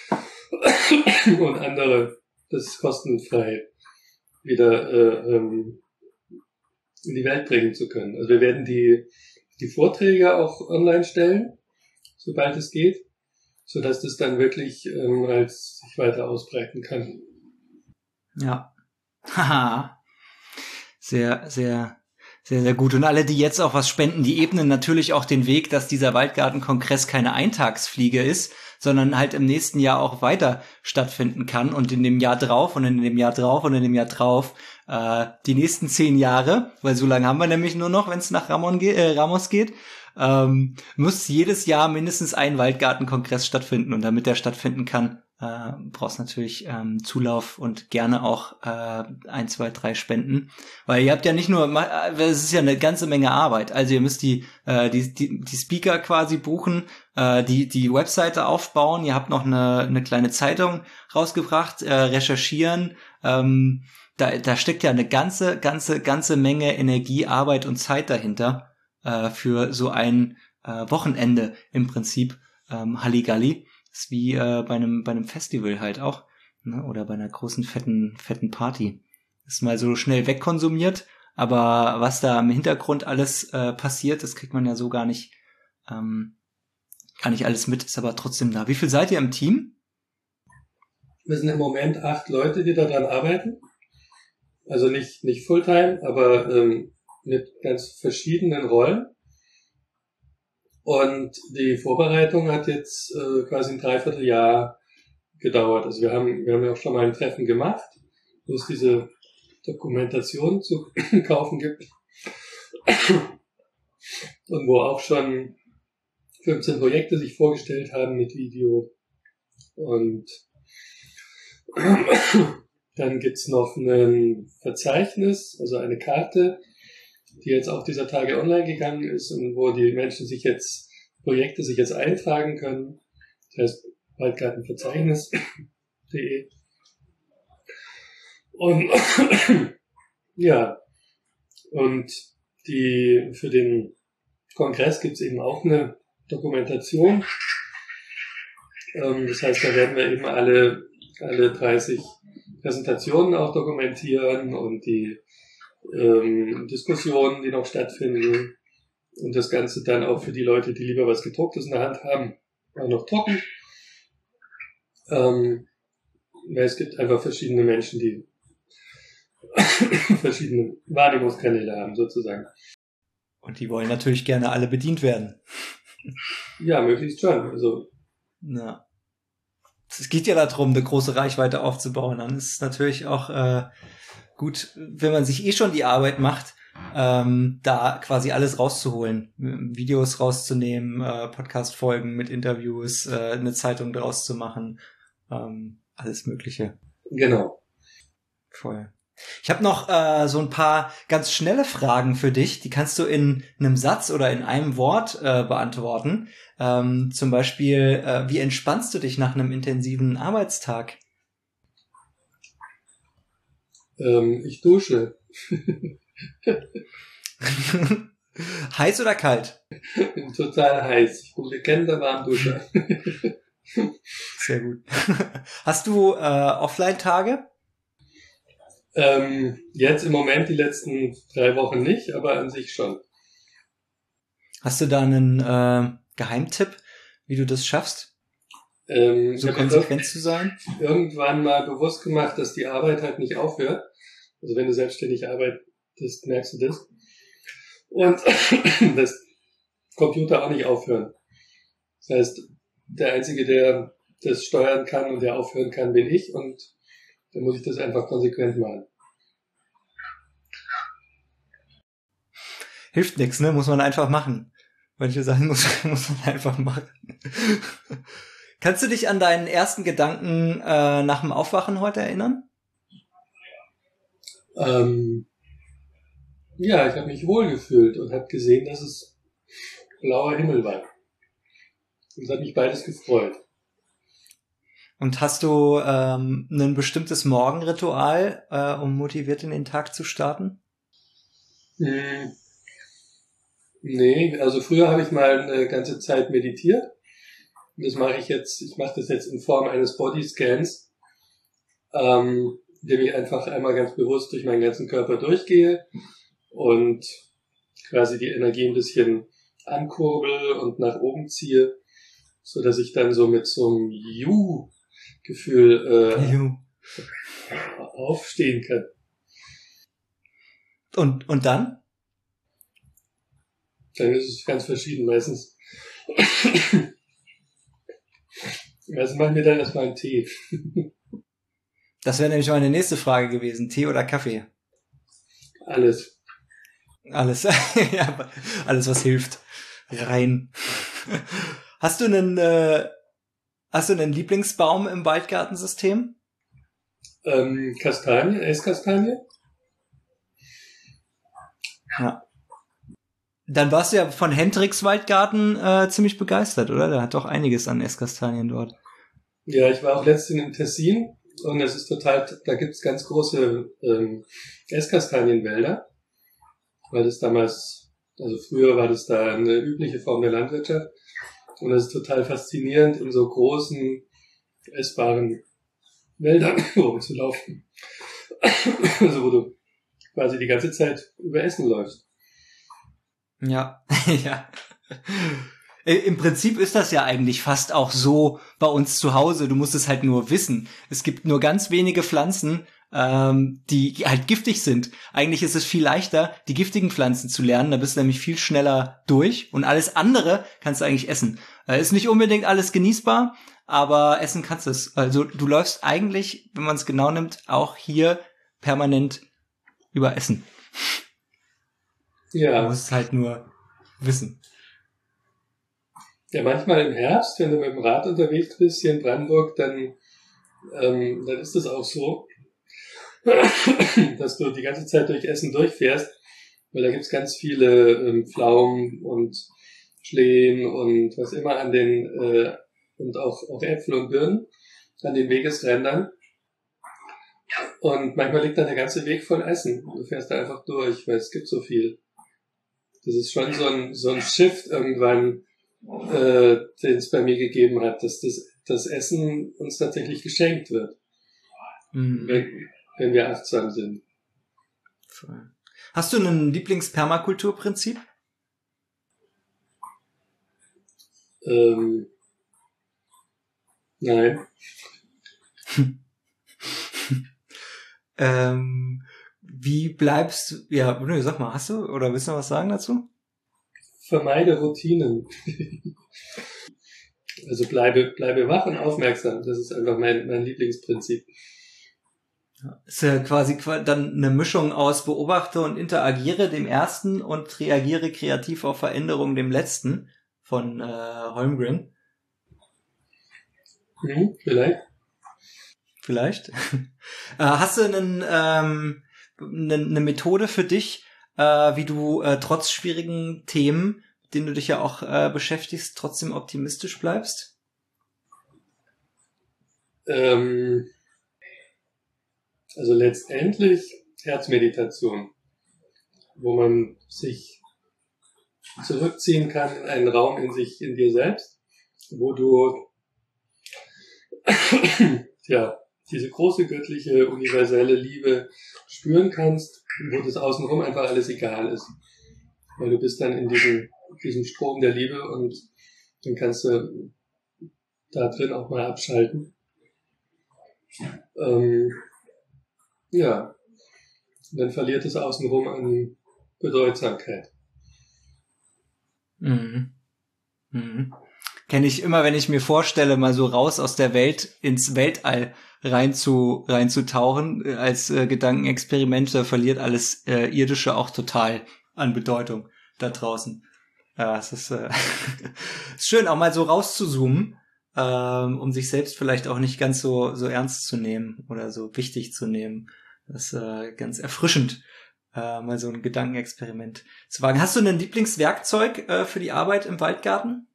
und andere, das kostenfrei wieder äh, ähm, in die Welt bringen zu können. Also wir werden die, die Vorträge auch online stellen, sobald es geht, sodass das dann wirklich ähm, als sich weiter ausbreiten kann. Ja. Haha. Sehr, sehr, sehr, sehr gut. Und alle, die jetzt auch was spenden, die ebnen natürlich auch den Weg, dass dieser Waldgartenkongress keine Eintagsfliege ist, sondern halt im nächsten Jahr auch weiter stattfinden kann und in dem Jahr drauf und in dem Jahr drauf und in dem Jahr drauf äh, die nächsten zehn Jahre, weil so lange haben wir nämlich nur noch, wenn es nach Ramon ge- äh, Ramos geht, ähm, muss jedes Jahr mindestens ein Waldgartenkongress stattfinden. Und damit der stattfinden kann, äh, brauchst natürlich ähm, Zulauf und gerne auch äh, ein, zwei, drei Spenden. Weil ihr habt ja nicht nur, es ist ja eine ganze Menge Arbeit. Also ihr müsst die äh, die, die, die Speaker quasi buchen, äh, die die Webseite aufbauen. Ihr habt noch eine, eine kleine Zeitung rausgebracht, äh, recherchieren. Ähm, da, da steckt ja eine ganze, ganze, ganze Menge Energie, Arbeit und Zeit dahinter. Für so ein äh, Wochenende im Prinzip ähm, Halligalli. Das ist wie äh, bei einem bei einem Festival halt auch, ne? Oder bei einer großen fetten fetten Party. Ist mal so schnell wegkonsumiert, aber was da im Hintergrund alles äh, passiert, das kriegt man ja so gar nicht ähm, gar nicht alles mit, ist aber trotzdem da. Wie viel seid ihr im Team? Wir sind im Moment acht Leute, die daran arbeiten. Also nicht nicht Fulltime, aber ähm, mit ganz verschiedenen Rollen. Und die Vorbereitung hat jetzt äh, quasi ein Dreivierteljahr gedauert. Also wir haben, wir haben ja auch schon mal ein Treffen gemacht, wo es diese Dokumentation zu kaufen gibt. Und wo auch schon fünfzehn Projekte sich vorgestellt haben mit Video. Und dann gibt's noch ein Verzeichnis, also eine Karte, die jetzt auch dieser Tage online gegangen ist und wo die Menschen sich jetzt, Projekte sich jetzt eintragen können. Das heißt waldgartenverzeichnis punkt de. Und ja, und die für den Kongress gibt's eben auch eine Dokumentation. Ähm, das heißt, da werden wir eben alle alle dreißig Präsentationen auch dokumentieren und die ähm, Diskussionen, die noch stattfinden, und das Ganze dann auch für die Leute, die lieber was Gedrucktes in der Hand haben, auch noch trocken. Ähm, weil es gibt einfach verschiedene Menschen, die verschiedene Wahrnehmungskanäle haben, sozusagen. Und die wollen natürlich gerne alle bedient werden. Ja, möglichst schon. Also, ja. Es geht ja darum, eine große Reichweite aufzubauen. Dann ist es natürlich auch äh, gut, wenn man sich eh schon die Arbeit macht, ähm, da quasi alles rauszuholen. Videos rauszunehmen, äh, Podcast-Folgen mit Interviews, äh, eine Zeitung daraus zu machen. Ähm, alles Mögliche. Genau. Voll. Ich habe noch äh, so ein paar ganz schnelle Fragen für dich. Die kannst du in einem Satz oder in einem Wort äh, beantworten. Ähm, zum Beispiel, äh, wie entspannst du dich nach einem intensiven Arbeitstag? Ähm, ich dusche. Heiß oder kalt? Total heiß. Ich bin bekennender Warmduscher. Sehr gut. Hast du äh, Offline-Tage? Ähm, jetzt im Moment die letzten drei Wochen nicht, aber an sich schon. Hast du da einen äh, Geheimtipp, wie du das schaffst, ähm, so konsequent zu sein? Irgendwann mal bewusst gemacht, dass die Arbeit halt nicht aufhört. Also wenn du selbstständig arbeitest, merkst du das. Und dass Computer auch nicht aufhören. Das heißt, der Einzige, der das steuern kann und der aufhören kann, bin ich, und dann muss ich das einfach konsequent machen. Hilft nichts, ne? Muss man einfach machen. Manche Sachen muss, muss man einfach machen. Kannst du dich an deinen ersten Gedanken äh, nach dem Aufwachen heute erinnern? Ähm, ja, ich habe mich wohlgefühlt und habe gesehen, dass es blauer Himmel war. Und es hat mich beides gefreut. Und hast du ähm, ein bestimmtes Morgenritual, äh, um motiviert in den Tag zu starten? Hm. Nee, also früher habe ich mal eine ganze Zeit meditiert. Und das mache ich jetzt, ich mache das jetzt in Form eines Bodyscans, ähm, indem ich einfach einmal ganz bewusst durch meinen ganzen Körper durchgehe und quasi die Energie ein bisschen ankurbel und nach oben ziehe, so dass ich dann so mit so einem Ju-Gefühl äh, Ju. aufstehen kann. Und, und dann? Dann ist es ganz verschieden. Meistens, meistens machen wir dann erstmal einen Tee. Das wäre nämlich meine nächste Frage gewesen. Tee oder Kaffee? Alles. Alles. Ja, alles, was hilft. Rein. Hast du einen, äh, hast du einen Lieblingsbaum im Waldgartensystem? Ähm, Kastanie, Esskastanie. Ja. Dann warst du ja von Hendricks Waldgarten äh, ziemlich begeistert, oder? Der hat doch einiges an Esskastanien dort. Ja, ich war auch letztens im Tessin und es ist total, da gibt's ganz große ähm, Esskastanienwälder, weil das damals, also früher war das da eine übliche Form der Landwirtschaft, und es ist total faszinierend, in so großen, essbaren Wäldern rumzulaufen. Also wo du quasi die ganze Zeit über Essen läufst. Ja, ja. Im Prinzip ist das ja eigentlich fast auch so bei uns zu Hause. Du musst es halt nur wissen. Es gibt nur ganz wenige Pflanzen, ähm, die halt giftig sind. Eigentlich ist es viel leichter, die giftigen Pflanzen zu lernen, da bist du nämlich viel schneller durch und alles andere kannst du eigentlich essen. Äh, ist nicht unbedingt alles genießbar, aber essen kannst du es. Also du läufst eigentlich, wenn man es genau nimmt, auch hier permanent über Essen. Ja. Du musst es halt nur wissen. Ja, manchmal im Herbst, wenn du mit dem Rad unterwegs bist hier in Brandenburg, dann, ähm, dann ist es auch so, dass du die ganze Zeit durch Essen durchfährst, weil da gibt's ganz viele ähm, Pflaumen und Schlehen und was immer an den, äh, und auch, auch Äpfel und Birnen an den Wegesrändern. Und manchmal liegt dann der ganze Weg voll Essen. Du fährst da einfach durch, weil es gibt so viel. Das ist schon so ein, so ein Shift irgendwann, äh, den es bei mir gegeben hat, dass das, das Essen uns tatsächlich geschenkt wird. Mhm. Wenn, wenn wir achtsam sind. Hast du ein Lieblingspermakulturprinzip? Ähm, nein. ähm, wie bleibst du, ja, nö, sag mal, hast du, oder willst du noch was sagen dazu? Vermeide Routinen. Also bleibe, bleibe wach und aufmerksam. Das ist einfach mein, mein Lieblingsprinzip. Ist ja quasi dann eine Mischung aus beobachte und interagiere dem ersten und reagiere kreativ auf Veränderungen dem letzten von äh, Holmgren. Hm, vielleicht. Vielleicht. äh, hast du einen, ähm, eine, eine Methode für dich, äh, wie du äh, trotz schwierigen Themen, mit denen du dich ja auch äh, beschäftigst, trotzdem optimistisch bleibst? Ähm, also letztendlich Herzmeditation, wo man sich zurückziehen kann in einen Raum in sich, in dir selbst, wo du ja, diese große göttliche, universelle Liebe spüren kannst, wo das außenrum einfach alles egal ist. Weil du bist dann in diesem, diesem Strom der Liebe und dann kannst du da drin auch mal abschalten. Ähm, ja, und dann verliert es außenrum an Bedeutsamkeit. Mhm. Mhm. Kenne ich immer, wenn ich mir vorstelle, mal so raus aus der Welt ins Weltall rein zu, reinzutauchen, äh, als äh, Gedankenexperiment, da verliert alles äh, Irdische auch total an Bedeutung da draußen. Ja, es ist, äh, ist schön, auch mal so rauszuzoomen, ähm, um sich selbst vielleicht auch nicht ganz so so ernst zu nehmen oder so wichtig zu nehmen. Das ist äh, ganz erfrischend, äh, mal so ein Gedankenexperiment zu wagen. Hast du ein Lieblingswerkzeug äh, für die Arbeit im Waldgarten?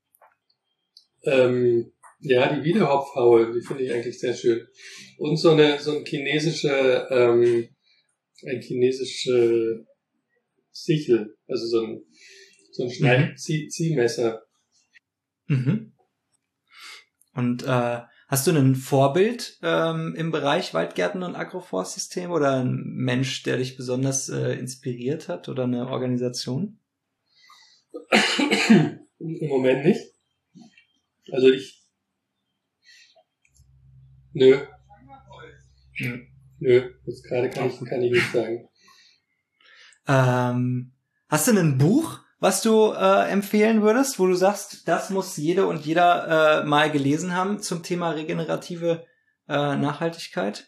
Ähm, ja, die Wiedehopfhaue, die finde ich eigentlich sehr schön. Und so eine so ein chinesische, ähm, ein chinesische Sichel, also so ein so ein Schneid-Ziehmesser. Mhm. Und äh, hast du ein Vorbild ähm, im Bereich Waldgärten und Agroforstsystem oder ein Mensch, der dich besonders äh, inspiriert hat oder eine Organisation? Im Moment nicht. Also ich Nö. Nö. Nö, jetzt gerade kann ich, kann ich nicht sagen. Ähm, hast du ein Buch, was du äh, empfehlen würdest, wo du sagst, das muss jede und jeder äh, mal gelesen haben zum Thema regenerative äh, Nachhaltigkeit?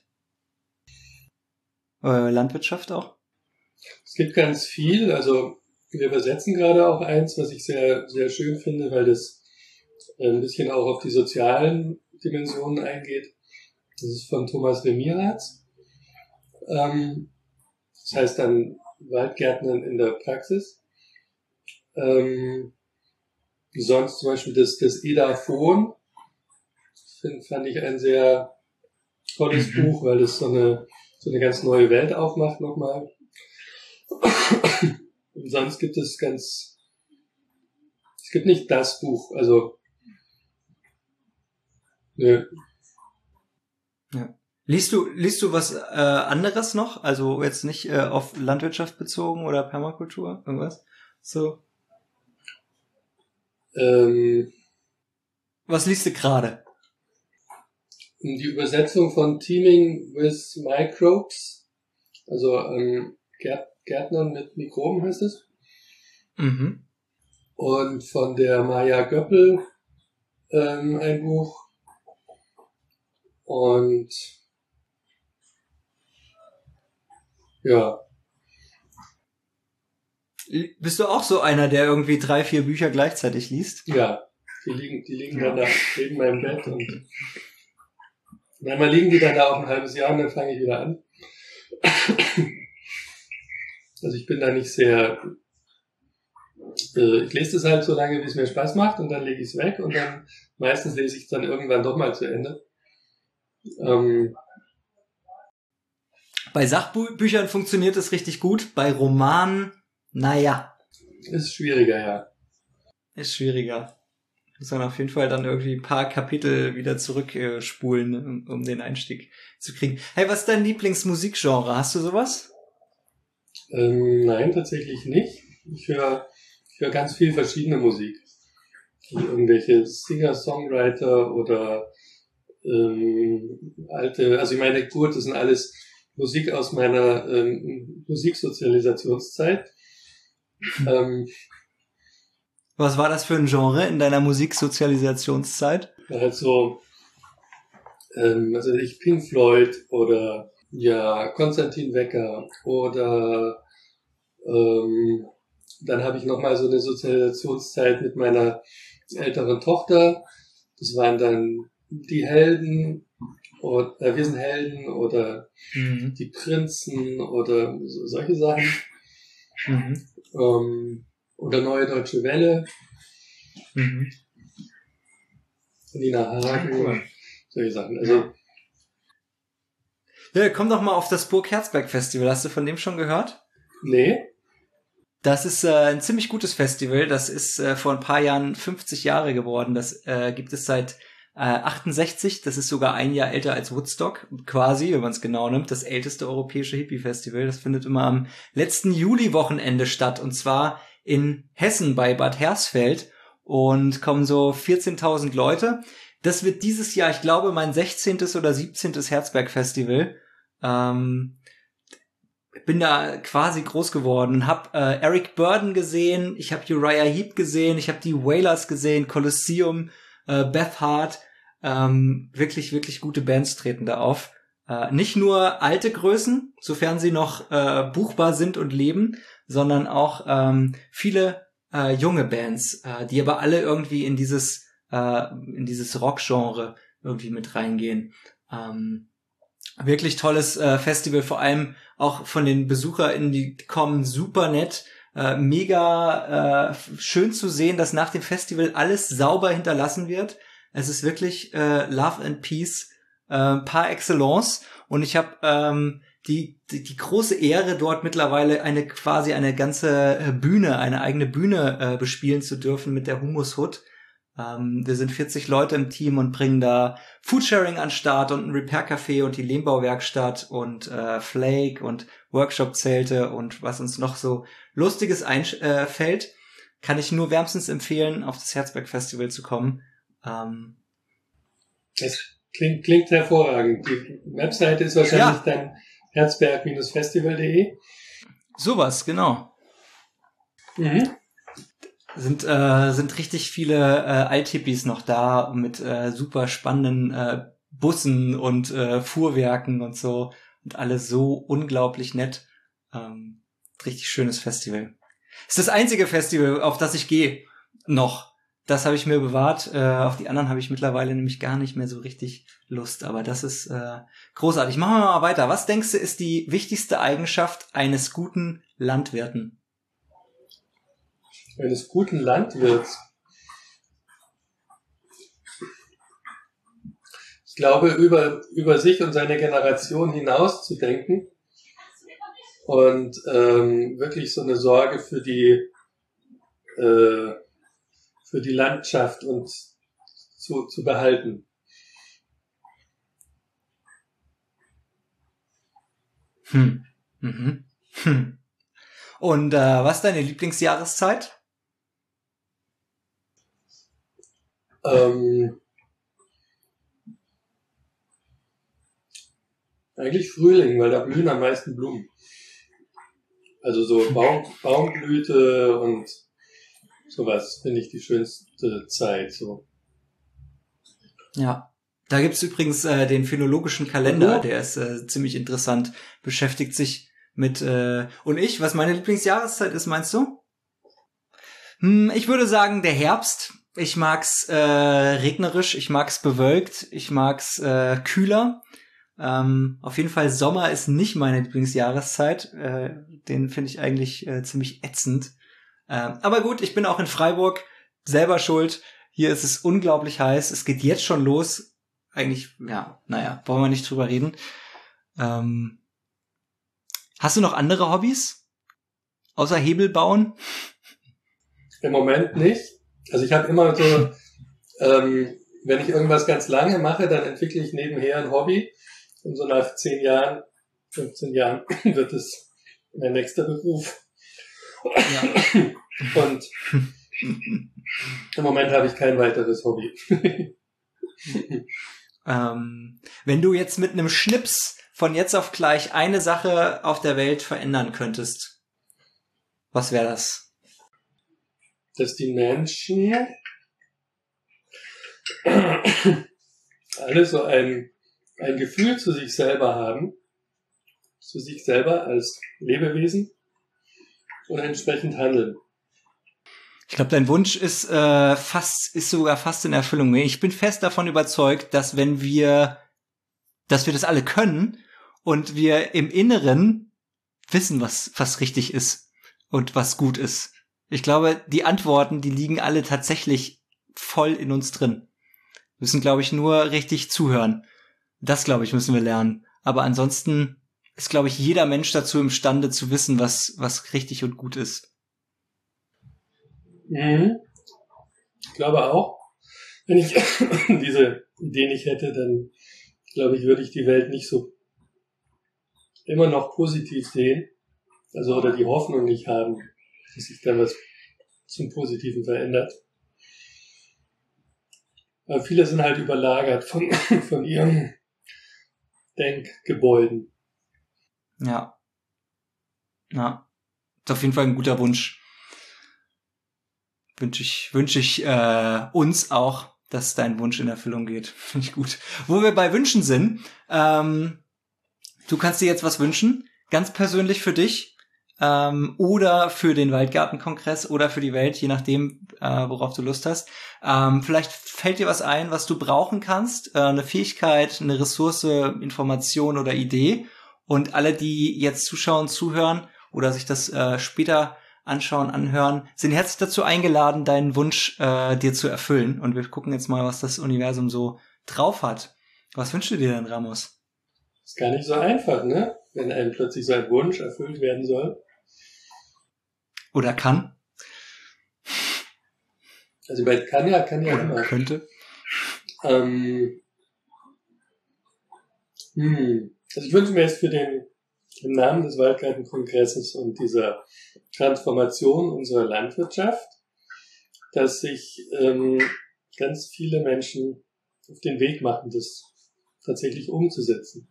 Äh, Landwirtschaft auch? Es gibt ganz viel, also wir übersetzen gerade auch eins, was ich sehr, sehr schön finde, weil das ein bisschen auch auf die sozialen Dimensionen eingeht. Das ist von Thomas Remiratz. Ähm, das heißt dann Waldgärtnern in der Praxis. Ähm, sonst zum Beispiel das, das Eda Fohn. Das fand ich ein sehr tolles mhm. Buch, weil das so eine, so eine ganz neue Welt aufmacht nochmal. Und sonst gibt es ganz, es gibt nicht das Buch, also, nö. Ja. Liest du, liest du was äh, anderes noch? Also jetzt nicht äh, auf Landwirtschaft bezogen oder Permakultur, irgendwas? So. Ähm, was liest du gerade? Die Übersetzung von Teaming with Microbes, also ähm, Gärt, Gärtnern mit Mikroben heißt es. Mhm. Und von der Maja Göppel ähm, ein Buch. Und ja. Bist du auch so einer, der irgendwie drei, vier Bücher gleichzeitig liest? Ja, die liegen, die liegen dann da neben meinem Bett und manchmal liegen die dann da auch ein halbes Jahr und dann fange ich wieder an. Also ich bin da nicht sehr, äh, ich lese das halt so lange, wie es mir Spaß macht und dann lege ich es weg und dann meistens lese ich es dann irgendwann doch mal zu Ende. Ähm, Bei Sachbüchern funktioniert es richtig gut, bei Romanen, naja. Ist schwieriger, ja. Ist schwieriger. Muss man auf jeden Fall dann irgendwie ein paar Kapitel wieder zurückspulen, um, um den Einstieg zu kriegen. Hey, was ist dein Lieblingsmusikgenre? Hast du sowas? Ähm, nein, tatsächlich nicht. Ich höre ich höre ganz viel verschiedene Musik. Also irgendwelche Singer-Songwriter oder ähm, alte, also ich meine, gut, das sind alles Musik aus meiner ähm, Musiksozialisationszeit. ähm, Was war das für ein Genre in deiner Musiksozialisationszeit? halt so, ähm, also ich Pink Floyd oder ja Konstantin Wecker oder ähm, dann habe ich nochmal so eine Sozialisationszeit mit meiner älteren Tochter. Das waren dann die Helden oder äh, wir sind Helden oder Mhm. die Prinzen oder so, solche Sachen. Mhm. Ähm, oder Neue Deutsche Welle, Mhm. Nina Hagen, Ah, cool. solche Sachen. Also Ja, komm doch mal auf das Burg Herzberg Festival. Hast du von dem schon gehört? nee. Das ist äh, ein ziemlich gutes Festival. Das ist äh, vor ein paar Jahren fünfzig Jahre geworden. Das äh, gibt es seit äh, achtundsechzig. Das ist sogar ein Jahr älter als Woodstock. Quasi, wenn man es genau nimmt. Das älteste europäische Hippie-Festival. Das findet immer am letzten Juli-Wochenende statt. Und zwar in Hessen bei Bad Hersfeld. Und kommen so vierzehntausend Leute. Das wird dieses Jahr, ich glaube, mein sechzehntes oder siebzehntes Herzberg-Festival. Ähm, bin da quasi groß geworden, hab äh, Eric Burdon gesehen, ich habe Uriah Heep gesehen, ich habe die Wailers gesehen, Colosseum, äh, Beth Hart, ähm, wirklich, wirklich gute Bands treten da auf. Äh, nicht nur alte Größen, sofern sie noch äh, buchbar sind und leben, sondern auch ähm, viele äh, junge Bands, äh, die aber alle irgendwie in dieses äh, in dieses Rock-Genre irgendwie mit reingehen. Ähm, Wirklich tolles äh, Festival, vor allem auch von den BesucherInnen, die kommen super nett, äh, mega äh, schön zu sehen, dass nach dem Festival alles sauber hinterlassen wird. Es ist wirklich äh, Love and Peace äh, par excellence und ich habe ähm, die, die die große Ehre, dort mittlerweile eine quasi eine ganze äh, Bühne, eine eigene Bühne äh, bespielen zu dürfen mit der Humus Hood. Ähm, wir sind vierzig Leute im Team und bringen da Foodsharing an den Start und ein Repair-Café und die Lehmbauwerkstatt und äh, Flake und Workshop-Zelte und was uns noch so Lustiges einfällt, äh, kann ich nur wärmstens empfehlen, auf das Herzberg-Festival zu kommen. Ähm, Das klingt, klingt hervorragend. Die Webseite ist wahrscheinlich Ja. dann herzberg Festival punkt de. sowas, genau. Mhm. Sind äh, sind richtig viele äh, Althippies noch da mit äh, super spannenden äh, Bussen und äh, Fuhrwerken und so und alles so unglaublich nett. Ähm, richtig schönes Festival. Ist das einzige Festival, auf das ich gehe noch. Das habe ich mir bewahrt. Äh, auf die anderen habe ich mittlerweile nämlich gar nicht mehr so richtig Lust. Aber das ist äh, großartig. Machen wir mal weiter. Was denkst du, ist die wichtigste Eigenschaft eines guten Landwirten? Eines guten Landwirts. Ich glaube, über, über sich und seine Generation hinaus zu denken und ähm, wirklich so eine Sorge für die äh, für die Landschaft und zu, zu behalten. Hm. Mhm. Hm. Und äh, was ist deine Lieblingsjahreszeit? Ähm, Eigentlich Frühling, weil da blühen am meisten Blumen. Also so Baum, Baumblüte und sowas finde ich die schönste Zeit. So. Ja, da gibt's übrigens äh, den phänologischen Kalender, Mhm. der ist äh, ziemlich interessant, beschäftigt sich mit äh, und ich, was meine Lieblingsjahreszeit ist, meinst du? Hm, ich würde sagen, der Herbst. Ich mag's äh, regnerisch, ich mag's bewölkt, ich mag's äh, kühler. Ähm, auf jeden Fall Sommer ist nicht meine Lieblingsjahreszeit. Äh, den finde ich eigentlich äh, ziemlich ätzend. Ähm, aber gut, ich bin auch in Freiburg, selber schuld. Hier ist es unglaublich heiß. Es geht jetzt schon los. Eigentlich, ja, naja, wollen wir nicht drüber reden. Ähm, hast du noch andere Hobbys? Außer Hebel bauen? Im Moment nicht. Also ich habe immer so, ähm, wenn ich irgendwas ganz lange mache, dann entwickle ich nebenher ein Hobby. Und so nach zehn Jahren, fünfzehn Jahren wird es mein nächster Beruf. Ja. Und im Moment habe ich kein weiteres Hobby. Ähm, wenn du jetzt mit einem Schnips von jetzt auf gleich eine Sache auf der Welt verändern könntest, was wäre das? Dass die Menschen alle so ein, ein Gefühl zu sich selber haben, zu sich selber als Lebewesen und entsprechend handeln. Ich glaube, dein Wunsch ist äh, fast, ist sogar fast in Erfüllung. Ich bin fest davon überzeugt, dass wenn wir, dass wir das alle können und wir im Inneren wissen, was was richtig ist und was gut ist. Ich glaube, die Antworten, die liegen alle tatsächlich voll in uns drin. Wir müssen, glaube ich, nur richtig zuhören. Das, glaube ich, müssen wir lernen. Aber ansonsten ist, glaube ich, jeder Mensch dazu imstande zu wissen, was was richtig und gut ist. Mhm. Ich glaube auch, wenn ich diese Idee nicht hätte, dann glaube ich, würde ich die Welt nicht so immer noch positiv sehen, also oder die Hoffnung nicht haben, dass sich da was zum Positiven verändert. Aber viele sind halt überlagert von, von ihren Denkgebäuden. Ja. Ja. Ist auf jeden Fall ein guter Wunsch. Wünsche ich, wünsche ich äh, uns auch, dass dein Wunsch in Erfüllung geht. Finde ich gut. Wo wir bei Wünschen sind, ähm, du kannst dir jetzt was wünschen, ganz persönlich für dich ähm, oder für den Waldgartenkongress oder für die Welt, je nachdem, äh, worauf du Lust hast. Ähm, vielleicht fällt dir was ein, was du brauchen kannst, äh, eine Fähigkeit, eine Ressource, Information oder Idee. Und alle, die jetzt zuschauen, zuhören oder sich das äh, später anschauen, anhören, sind herzlich dazu eingeladen, deinen Wunsch äh, dir zu erfüllen. Und wir gucken jetzt mal, was das Universum so drauf hat. Was wünschst du dir denn, Ramos? Ist gar nicht so einfach, ne? Wenn einem plötzlich so ein Wunsch erfüllt werden soll. Oder kann? Also bei kann ja, kann ja Oder immer. könnte? Ähm, hm. Also ich wünsche mir jetzt für den im Namen des Waldgartenkongresses und dieser Transformation unserer Landwirtschaft, dass sich ähm, ganz viele Menschen auf den Weg machen, das tatsächlich umzusetzen.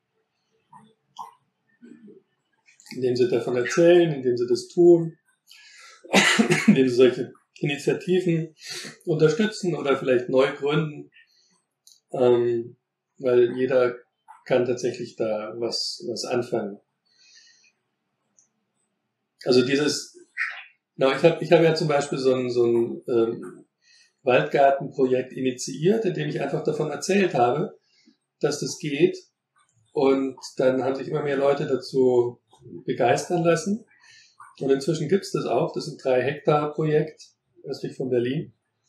Indem sie davon erzählen, indem sie das tun, indem sie solche Initiativen unterstützen oder vielleicht neu gründen, ähm, weil jeder kann tatsächlich da was, was anfangen. Also dieses, genau, ich habe ich hab ja zum Beispiel so ein, so ein ähm, Waldgartenprojekt initiiert, in dem ich einfach davon erzählt habe, dass das geht. Und dann haben sich immer mehr Leute dazu begeistern lassen. Und inzwischen gibt's das auch. Das ist ein drei Hektar Projekt östlich von Berlin,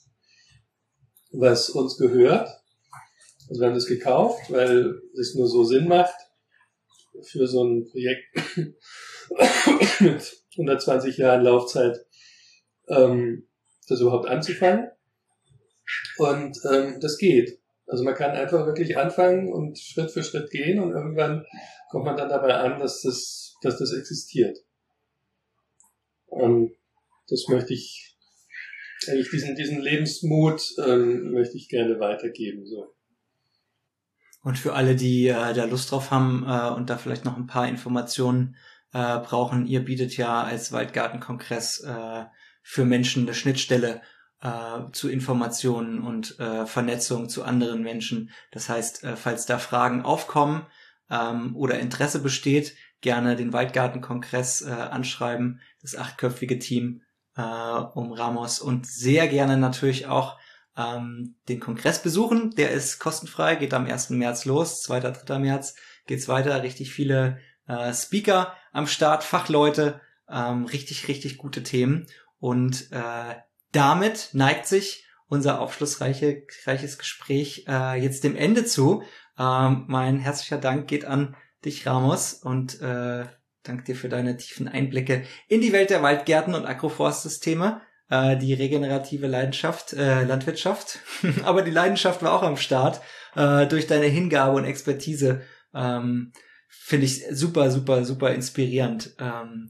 was uns gehört. Also wir haben das gekauft, weil es nur so Sinn macht, für so ein Projekt mit hundertzwanzig Jahren Laufzeit ähm, das überhaupt anzufangen. Und ähm, das geht. Also man kann einfach wirklich anfangen und Schritt für Schritt gehen und irgendwann kommt man dann dabei an, dass das, dass das existiert. Und das möchte ich, eigentlich diesen, diesen Lebensmut ähm, möchte ich gerne weitergeben. So. Und für alle, die äh, da Lust drauf haben äh, und da vielleicht noch ein paar Informationen äh, brauchen, ihr bietet ja als Waldgartenkongress äh, für Menschen eine Schnittstelle äh, zu Informationen und äh, Vernetzung zu anderen Menschen. Das heißt, äh, falls da Fragen aufkommen ähm, oder Interesse besteht, gerne den Waldgartenkongress äh, anschreiben, das achtköpfige Team äh, um Ramos, und sehr gerne natürlich auch ähm, den Kongress besuchen. Der ist kostenfrei, geht am ersten März los, zweiter, dritter März geht's weiter. Richtig viele äh, Speaker am Start, Fachleute, ähm, richtig, richtig gute Themen. Und äh, damit neigt sich unser aufschlussreiches Gespräch äh, jetzt dem Ende zu. Ähm, mein herzlicher Dank geht an dich, Ramos, und äh, danke dir für deine tiefen Einblicke in die Welt der Waldgärten und Agroforstsysteme. Äh, die regenerative Leidenschaft, äh, Landwirtschaft, aber die Leidenschaft war auch am Start, äh, durch deine Hingabe und Expertise, ähm, finde ich super, super, super inspirierend, ähm,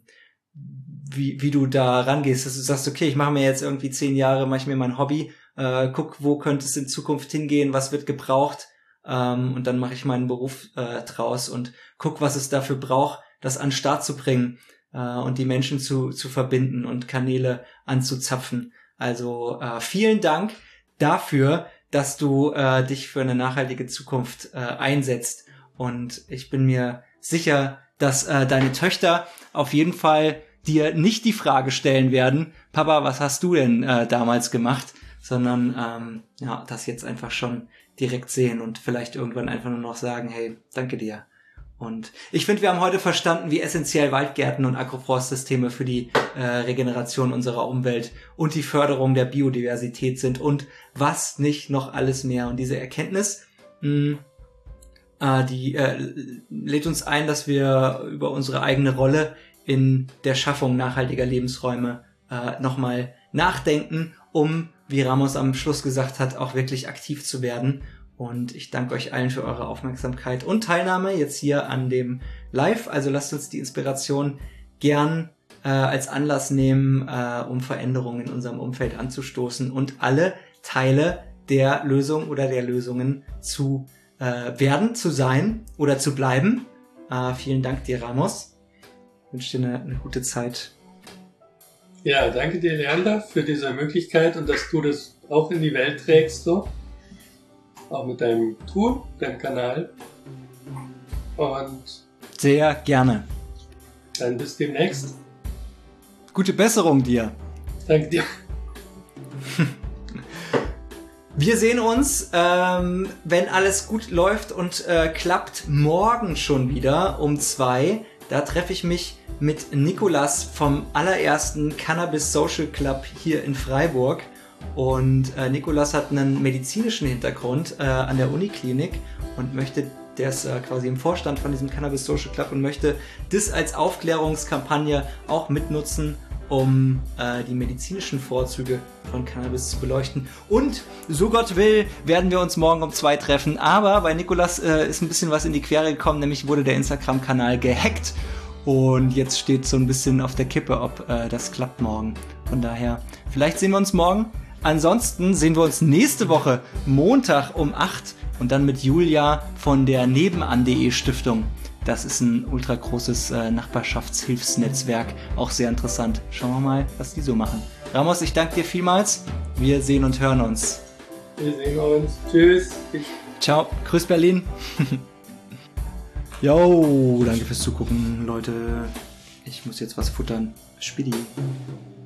wie, wie du da rangehst, dass du sagst, okay, ich mache mir jetzt irgendwie zehn Jahre, mache ich mir mein Hobby, äh, guck, wo könnte es in Zukunft hingehen, was wird gebraucht, ähm, und dann mache ich meinen Beruf äh, draus und guck, was es dafür braucht, das an den Start zu bringen, und die Menschen zu zu verbinden und Kanäle anzuzapfen. Also äh, vielen Dank dafür, dass du äh, dich für eine nachhaltige Zukunft äh, einsetzt. Und ich bin mir sicher, dass äh, deine Töchter auf jeden Fall dir nicht die Frage stellen werden, Papa, was hast du denn äh, damals gemacht? Sondern ähm, ja, das jetzt einfach schon direkt sehen und vielleicht irgendwann einfach nur noch sagen, hey, danke dir. Und ich finde, wir haben heute verstanden, wie essentiell Waldgärten und Agroforstsysteme für die äh, Regeneration unserer Umwelt und die Förderung der Biodiversität sind und was nicht noch alles mehr. Und diese Erkenntnis, mh, äh, die äh, lädt uns ein, dass wir über unsere eigene Rolle in der Schaffung nachhaltiger Lebensräume äh, nochmal nachdenken, um, wie Ramos am Schluss gesagt hat, auch wirklich aktiv zu werden. Und ich danke euch allen für eure Aufmerksamkeit und Teilnahme jetzt hier an dem Live. Also lasst uns die Inspiration gern äh, als Anlass nehmen, äh, um Veränderungen in unserem Umfeld anzustoßen und alle Teile der Lösung oder der Lösungen zu äh, werden, zu sein oder zu bleiben. Äh, vielen Dank dir, Ramos. Ich wünsche dir eine, eine gute Zeit. Ja, danke dir, Leander, für diese Möglichkeit und dass du das auch in die Welt trägst, so. Auch mit deinem Tun, deinem Kanal. Und sehr gerne. Dann bis demnächst. Gute Besserung dir. Danke dir. Wir sehen uns, ähm, wenn alles gut läuft und äh, klappt, morgen schon wieder um zwei. Da treffe ich mich mit Nikolas vom allerersten Cannabis Social Club hier in Freiburg. Und äh, Nikolas hat einen medizinischen Hintergrund äh, an der Uniklinik und möchte, der ist äh, quasi im Vorstand von diesem Cannabis Social Club und möchte das als Aufklärungskampagne auch mitnutzen, um äh, die medizinischen Vorzüge von Cannabis zu beleuchten. Und so Gott will, werden wir uns morgen um zwei treffen. Aber bei Nikolas äh, ist ein bisschen was in die Quere gekommen, nämlich wurde der Instagram-Kanal gehackt. Und jetzt steht so ein bisschen auf der Kippe, ob äh, das klappt morgen. Von daher, vielleicht sehen wir uns morgen. Ansonsten sehen wir uns nächste Woche Montag um acht und dann mit Julia von der Nebenan.de Stiftung. Das ist ein ultra großes äh, Nachbarschaftshilfsnetzwerk, auch sehr interessant. Schauen wir mal, was die so machen. Ramos, ich danke dir vielmals. Wir sehen und hören uns. Wir sehen uns. Tschüss. Ciao. Grüß Berlin. Jo, danke fürs Zugucken, Leute. Ich muss jetzt was futtern. Spidi.